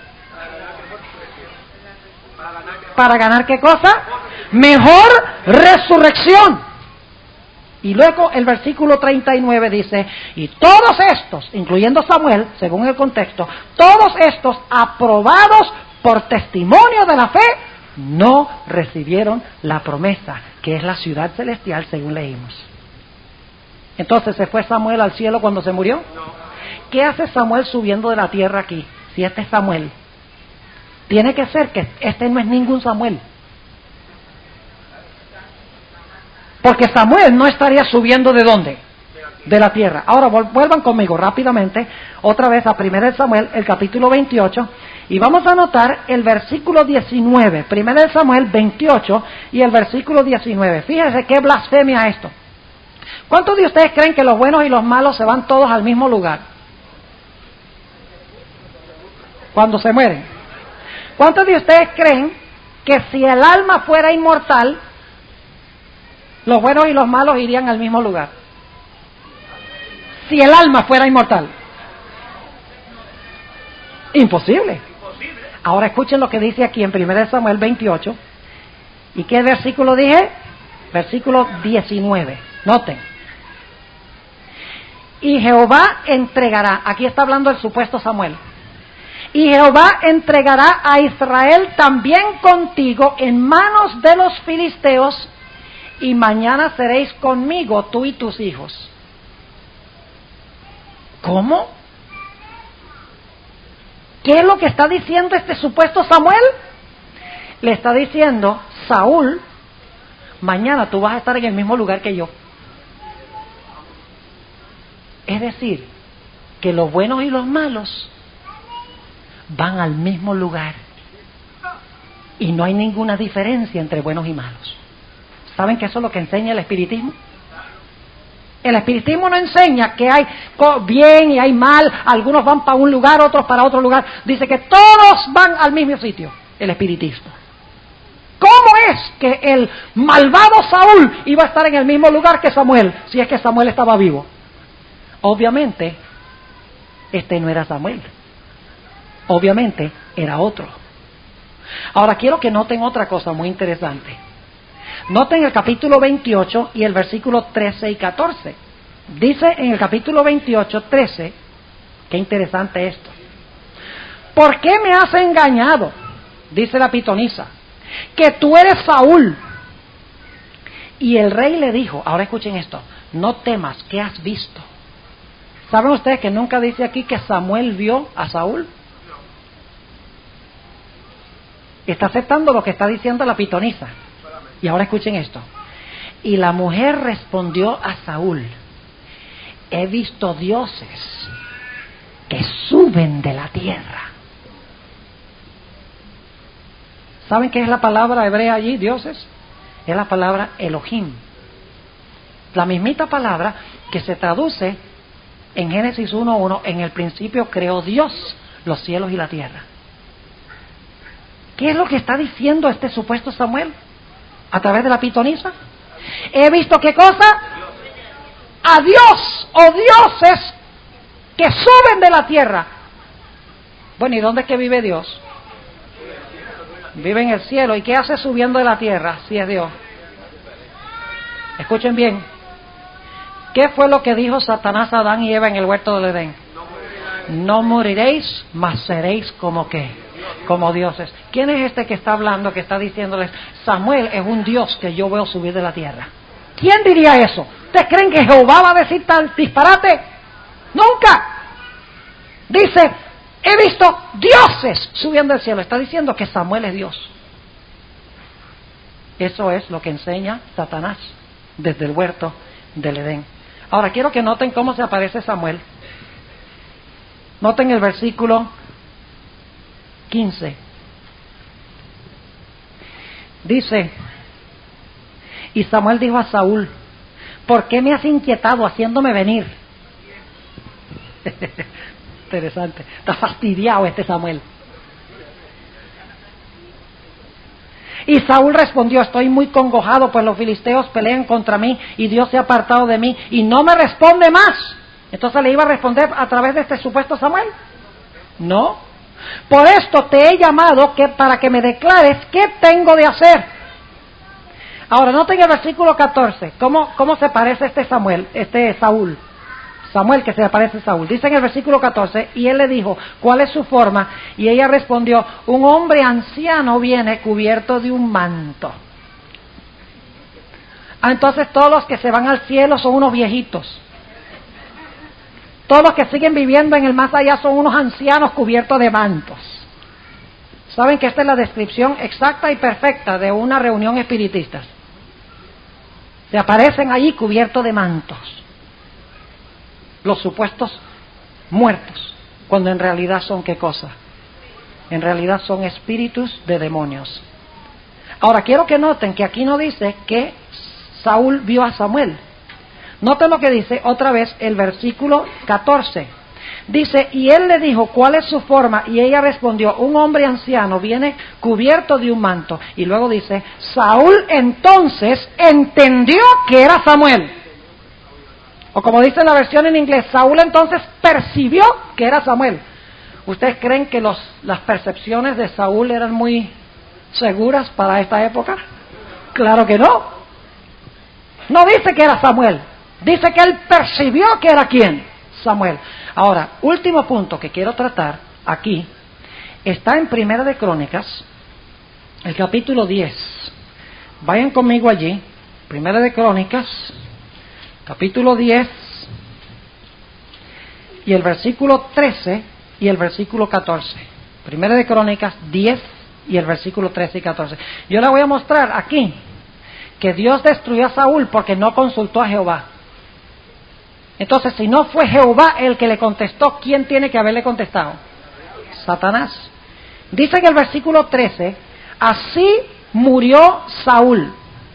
¿Para ganar qué cosa? Mejor resurrección. Y luego el versículo 39 dice, y todos estos, incluyendo Samuel, según el contexto, todos estos aprobados por testimonio de la fe, no recibieron la promesa, que es la ciudad celestial, según leímos. Entonces, ¿se fue Samuel al cielo cuando se murió? ¿Qué hace Samuel subiendo de la tierra aquí? Si este es Samuel, tiene que ser que este no es ningún Samuel. Porque Samuel no estaría subiendo ¿de dónde? De la tierra. Ahora vuelvan conmigo rápidamente, otra vez a 1 Samuel, el capítulo 28, y vamos a anotar el versículo 19, 1 Samuel 28 y el versículo 19. Fíjense qué blasfemia esto. ¿Cuántos de ustedes creen que los buenos y los malos se van todos al mismo lugar cuando se mueren? ¿Cuántos de ustedes creen que si el alma fuera inmortal, los buenos y los malos irían al mismo lugar? Si el alma fuera inmortal. Imposible. Ahora escuchen lo que dice aquí en 1 Samuel 28. ¿Y qué versículo dije? Versículo 19. Noten. Y Jehová entregará, aquí está hablando el supuesto Samuel, y Jehová entregará a Israel también contigo en manos de los filisteos, y mañana seréis conmigo tú y tus hijos. ¿Cómo? ¿Qué es lo que está diciendo este supuesto Samuel? Le está diciendo, Saúl, mañana tú vas a estar en el mismo lugar que yo. Es decir, que los buenos y los malos van al mismo lugar. Y no hay ninguna diferencia entre buenos y malos. ¿Saben que eso es lo que enseña el espiritismo? El espiritismo no enseña que hay bien y hay mal, algunos van para un lugar, otros para otro lugar. Dice que todos van al mismo sitio, el espiritismo. ¿Cómo es que el malvado Saúl iba a estar en el mismo lugar que Samuel, si es que Samuel estaba vivo? Obviamente, este no era Samuel. Obviamente, era otro. Ahora quiero que noten otra cosa muy interesante. Noten el capítulo 28 y el versículo 13 y 14. Dice en el capítulo 28, 13, qué interesante esto. ¿Por qué me has engañado? Dice la pitonisa, que tú eres Saúl. Y el rey le dijo, ahora escuchen esto, no temas, ¿qué has visto? ¿Saben ustedes que nunca dice aquí que Samuel vio a Saúl? Está aceptando lo que está diciendo la pitonisa. Y ahora escuchen esto. Y la mujer respondió a Saúl, he visto dioses que suben de la tierra. ¿Saben qué es la palabra hebrea allí, dioses? Es la palabra Elohim. La mismita palabra que se traduce en Génesis 1:1, en el principio creó Dios los cielos y la tierra. ¿Qué es lo que está diciendo este supuesto Samuel? A través de la pitonisa. He visto, ¿qué cosa? A Dios o dioses que suben de la tierra. Bueno, ¿y dónde es que vive Dios? Vive en el cielo. ¿Y qué hace subiendo de la tierra si es Dios? Escuchen bien. ¿Qué fue lo que dijo Satanás a Adán y Eva en el huerto del Edén? No moriréis, mas seréis como qué. Como dioses. ¿Quién es este que está hablando, que está diciéndoles, Samuel es un dios que yo veo subir de la tierra? ¿Quién diría eso? ¿Ustedes creen que Jehová va a decir tal disparate? Nunca. Dice, he visto dioses subiendo del cielo. Está diciendo que Samuel es Dios. Eso es lo que enseña Satanás desde el huerto del Edén. Ahora quiero que noten cómo se aparece Samuel. Noten el versículo 15. Dice, y Samuel dijo a Saúl, ¿por qué me has inquietado haciéndome venir? Interesante, está fastidiado este Samuel. Y Saúl respondió, estoy muy congojado, pues los filisteos pelean contra mí y Dios se ha apartado de mí y no me responde más. Entonces le iba a responder a través de este supuesto Samuel. No. Por esto te he llamado para que me declares qué tengo de hacer. Ahora noten el versículo 14, cómo se parece este Saúl. Samuel que se parece a Saúl. Dice en el versículo 14, y él le dijo, ¿cuál es su forma? Y ella respondió, un hombre anciano viene cubierto de un manto. Entonces todos los que se van al cielo son unos viejitos. Todos los que siguen viviendo en el más allá son unos ancianos cubiertos de mantos. ¿Saben que esta es la descripción exacta y perfecta de una reunión espiritista? Se aparecen allí cubiertos de mantos. Los supuestos muertos, cuando en realidad son ¿qué cosa? En realidad son espíritus de demonios. Ahora quiero que noten que aquí no dice que Saúl vio a Samuel. Noten lo que dice otra vez el versículo 14. Dice, y él le dijo, ¿cuál es su forma? Y ella respondió, un hombre anciano viene cubierto de un manto. Y luego dice, Saúl entonces entendió que era Samuel. O como dice la versión en inglés, Saúl entonces percibió que era Samuel. ¿Ustedes creen que las percepciones de Saúl eran muy seguras para esta época? Claro que no. No dice que era Samuel. Dice que él percibió que era ¿quién? Samuel. Ahora, último punto que quiero tratar aquí, está en Primera de Crónicas, el capítulo 10. Vayan conmigo allí, Primera de Crónicas, capítulo 10, y el versículo 13 y el versículo 14. Primera de Crónicas 10 y el versículo 13 y 14. Yo le voy a mostrar aquí que Dios destruyó a Saúl porque no consultó a Jehová. Entonces, si no fue Jehová el que le contestó, ¿quién tiene que haberle contestado? Satanás. Dice en el versículo 13, así murió Saúl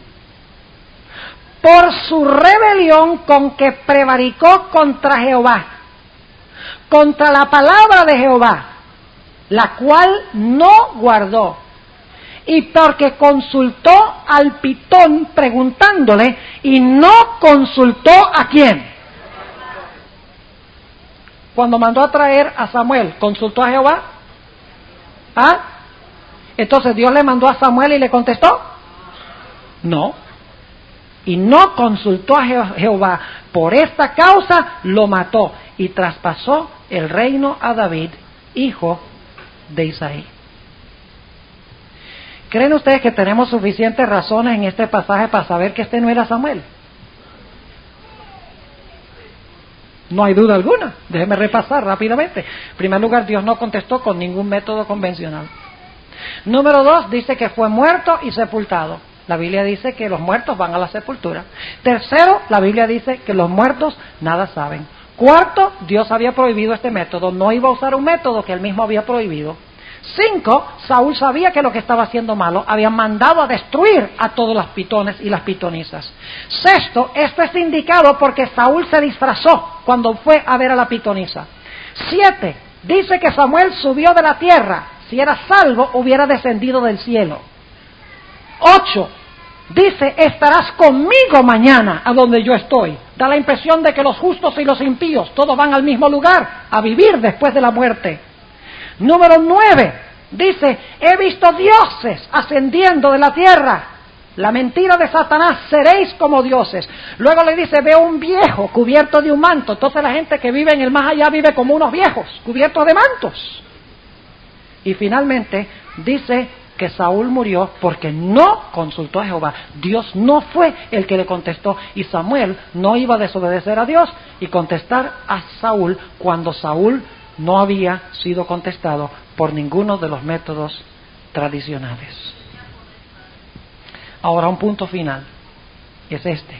por su rebelión con que prevaricó contra Jehová, contra la palabra de Jehová, la cual no guardó, y porque consultó al Pitón preguntándole, y no consultó ¿a quién? Cuando mandó a traer a Samuel, ¿consultó a Jehová? ¿Ah? Entonces Dios le mandó a Samuel y le contestó, no. Y no consultó a Jehová. Por esta causa lo mató y traspasó el reino a David, hijo de Isaí. ¿Creen ustedes que tenemos suficientes razones en este pasaje para saber que este no era Samuel? No hay duda alguna. Déjenme repasar rápidamente. En primer lugar, Dios no contestó con ningún método convencional. Número 2, dice que fue muerto y sepultado. La Biblia dice que los muertos van a la sepultura. Tercero, la Biblia dice que los muertos nada saben. Cuarto, Dios había prohibido este método. No iba a usar un método que él mismo había prohibido. 5, Saúl sabía que lo que estaba haciendo malo, había mandado a destruir a todos los pitones y las pitonisas. 6, esto es indicado porque Saúl se disfrazó cuando fue a ver a la pitonisa. 7, dice que Samuel subió de la tierra. Si era salvo, hubiera descendido del cielo. 8, dice, estarás conmigo mañana a donde yo estoy. Da la impresión de que los justos y los impíos todos van al mismo lugar a vivir después de la muerte. Número 9, dice, he visto dioses ascendiendo de la tierra. La mentira de Satanás, seréis como dioses. Luego le dice, veo un viejo cubierto de un manto. Entonces la gente que vive en el más allá vive como unos viejos, cubiertos de mantos. Y finalmente dice que Saúl murió porque no consultó a Jehová. Dios no fue el que le contestó, y Samuel no iba a desobedecer a Dios y contestar a Saúl cuando Saúl no había sido contestado por ninguno de los métodos tradicionales. Ahora un punto final, es este.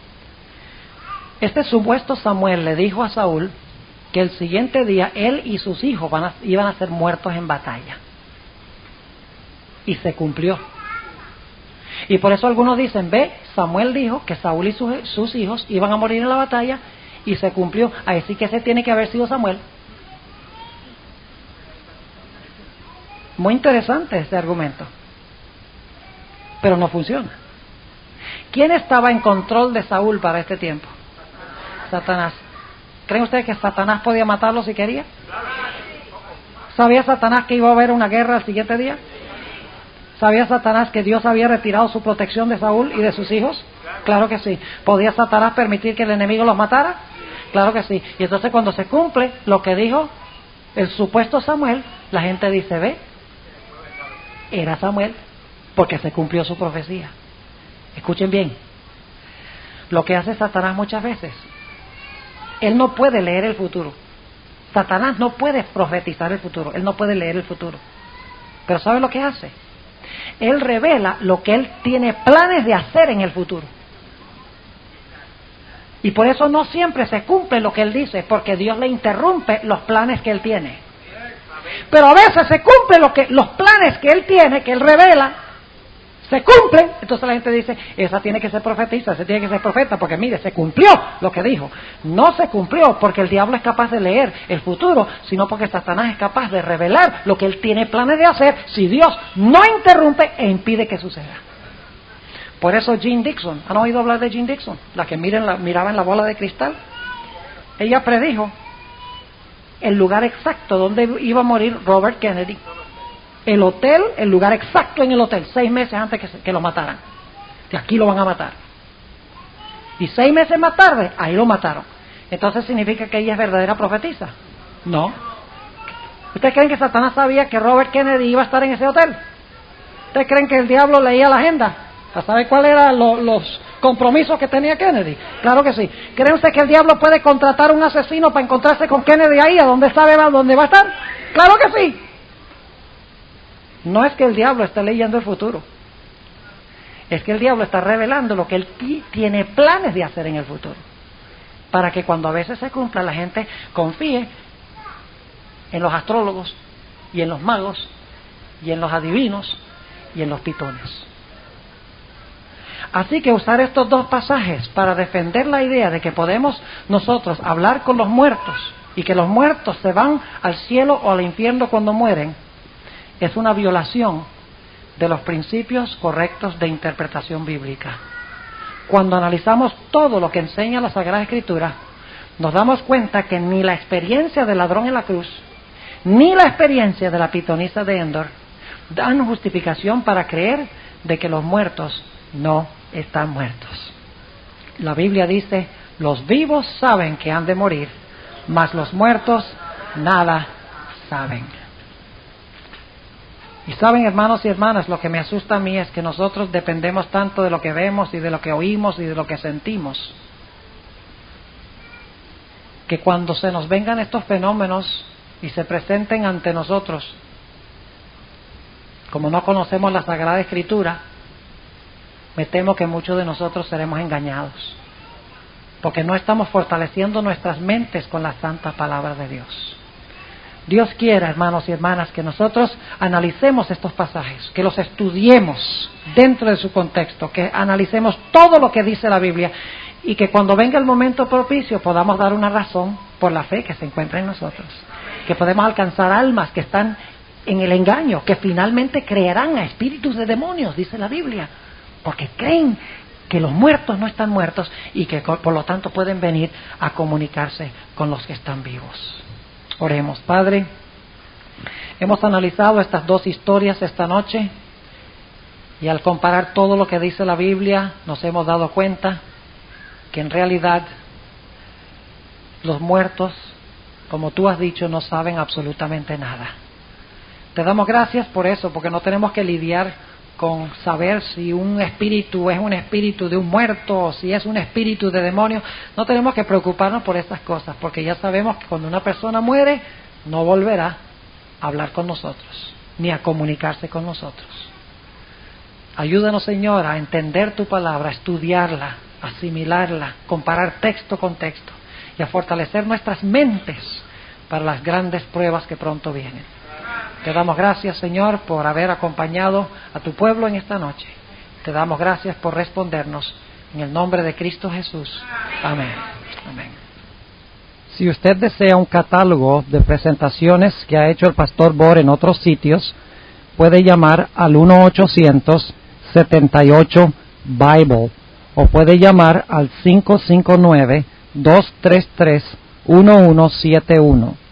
Este supuesto Samuel le dijo a Saúl que el siguiente día él y sus hijos iban a ser muertos en batalla. Y se cumplió. Y por eso algunos dicen, ve, Samuel dijo que Saúl y sus hijos iban a morir en la batalla, y se cumplió. Así que ese tiene que haber sido Samuel. Muy interesante este argumento, pero no funciona. ¿Quién estaba en control de Saúl para este tiempo? Satanás. ¿Creen ustedes que Satanás podía matarlo si quería? ¿Sabía Satanás que iba a haber una guerra el siguiente día? ¿Sabía Satanás que Dios había retirado su protección de Saúl y de sus hijos? Claro que sí. ¿Podía Satanás permitir que el enemigo los matara? Claro que sí. Y entonces cuando se cumple lo que dijo el supuesto Samuel, la gente dice, ve, era Samuel, porque se cumplió su profecía. Escuchen bien, lo que hace Satanás muchas veces, él no puede leer el futuro. Satanás no puede profetizar el futuro, él no puede leer el futuro. Pero ¿sabe lo que hace? Él revela lo que él tiene planes de hacer en el futuro. Y por eso no siempre se cumple lo que él dice, porque Dios le interrumpe los planes que él tiene. Pero a veces se cumplen los planes que él tiene, que él revela, se cumplen. Entonces la gente dice, esa tiene que ser profetisa, ese tiene que ser profeta, porque mire, se cumplió lo que dijo. No se cumplió porque el diablo es capaz de leer el futuro, sino porque Satanás es capaz de revelar lo que él tiene planes de hacer si Dios no interrumpe e impide que suceda. Por eso Jean Dixon, ¿han oído hablar de Jean Dixon? La que miraba en la bola de cristal. Ella predijo el lugar exacto donde iba a morir Robert Kennedy, el hotel, el lugar exacto en el hotel, 6 meses antes que lo mataran. De aquí lo van a matar. Y 6 meses más tarde, ahí lo mataron. Entonces significa que ella es verdadera profetisa. No. ¿Ustedes creen que Satanás sabía que Robert Kennedy iba a estar en ese hotel? ¿Ustedes creen que el diablo leía la agenda para saber cuáles eran los compromisos que tenía Kennedy? Claro que sí. ¿Creen ustedes que el diablo puede contratar a un asesino para encontrarse con Kennedy ahí, a donde sabe dónde va a estar? Claro que sí. No es que el diablo esté leyendo el futuro, es que el diablo está revelando lo que él tiene planes de hacer en el futuro, para que cuando a veces se cumpla la gente confíe en los astrólogos y en los magos, y en los adivinos, y en los pitones. Así que usar estos dos pasajes para defender la idea de que podemos nosotros hablar con los muertos y que los muertos se van al cielo o al infierno cuando mueren, es una violación de los principios correctos de interpretación bíblica. Cuando analizamos todo lo que enseña la Sagrada Escritura, nos damos cuenta que ni la experiencia del ladrón en la cruz, ni la experiencia de la pitonisa de Endor, dan justificación para creer de que los muertos no están muertos. La Biblia dice, los vivos saben que han de morir, mas los muertos nada saben. Y saben, hermanos y hermanas, lo que me asusta a mí es que nosotros dependemos tanto de lo que vemos y de lo que oímos y de lo que sentimos, que cuando se nos vengan estos fenómenos y se presenten ante nosotros, como no conocemos la Sagrada Escritura, me temo que muchos de nosotros seremos engañados, porque no estamos fortaleciendo nuestras mentes con la santa palabra de Dios. Dios quiere, hermanos y hermanas, que nosotros analicemos estos pasajes, que los estudiemos dentro de su contexto, que analicemos todo lo que dice la Biblia y que cuando venga el momento propicio podamos dar una razón por la fe que se encuentra en nosotros, que podemos alcanzar almas que están en el engaño, que finalmente creerán a espíritus de demonios, dice la Biblia, porque creen que los muertos no están muertos y que por lo tanto pueden venir a comunicarse con los que están vivos. Oremos. Padre, hemos analizado estas dos historias esta noche y al comparar todo lo que dice la Biblia nos hemos dado cuenta que en realidad los muertos, como tú has dicho, no saben absolutamente nada. Te damos gracias por eso, porque no tenemos que lidiar con saber si un espíritu es un espíritu de un muerto o si es un espíritu de demonio. No tenemos que preocuparnos por estas cosas, porque ya sabemos que cuando una persona muere no volverá a hablar con nosotros ni a comunicarse con nosotros. Ayúdanos, Señor, a entender tu palabra, a estudiarla, a asimilarla, comparar texto con texto y a fortalecer nuestras mentes para las grandes pruebas que pronto vienen. Te damos gracias, Señor, por haber acompañado a tu pueblo en esta noche. Te damos gracias por respondernos. En el nombre de Cristo Jesús. Amén. Amén. Si usted desea un catálogo de presentaciones que ha hecho el Pastor Bohr en otros sitios, puede llamar al 1-800-78-BIBLE o puede llamar al 559-233-1171.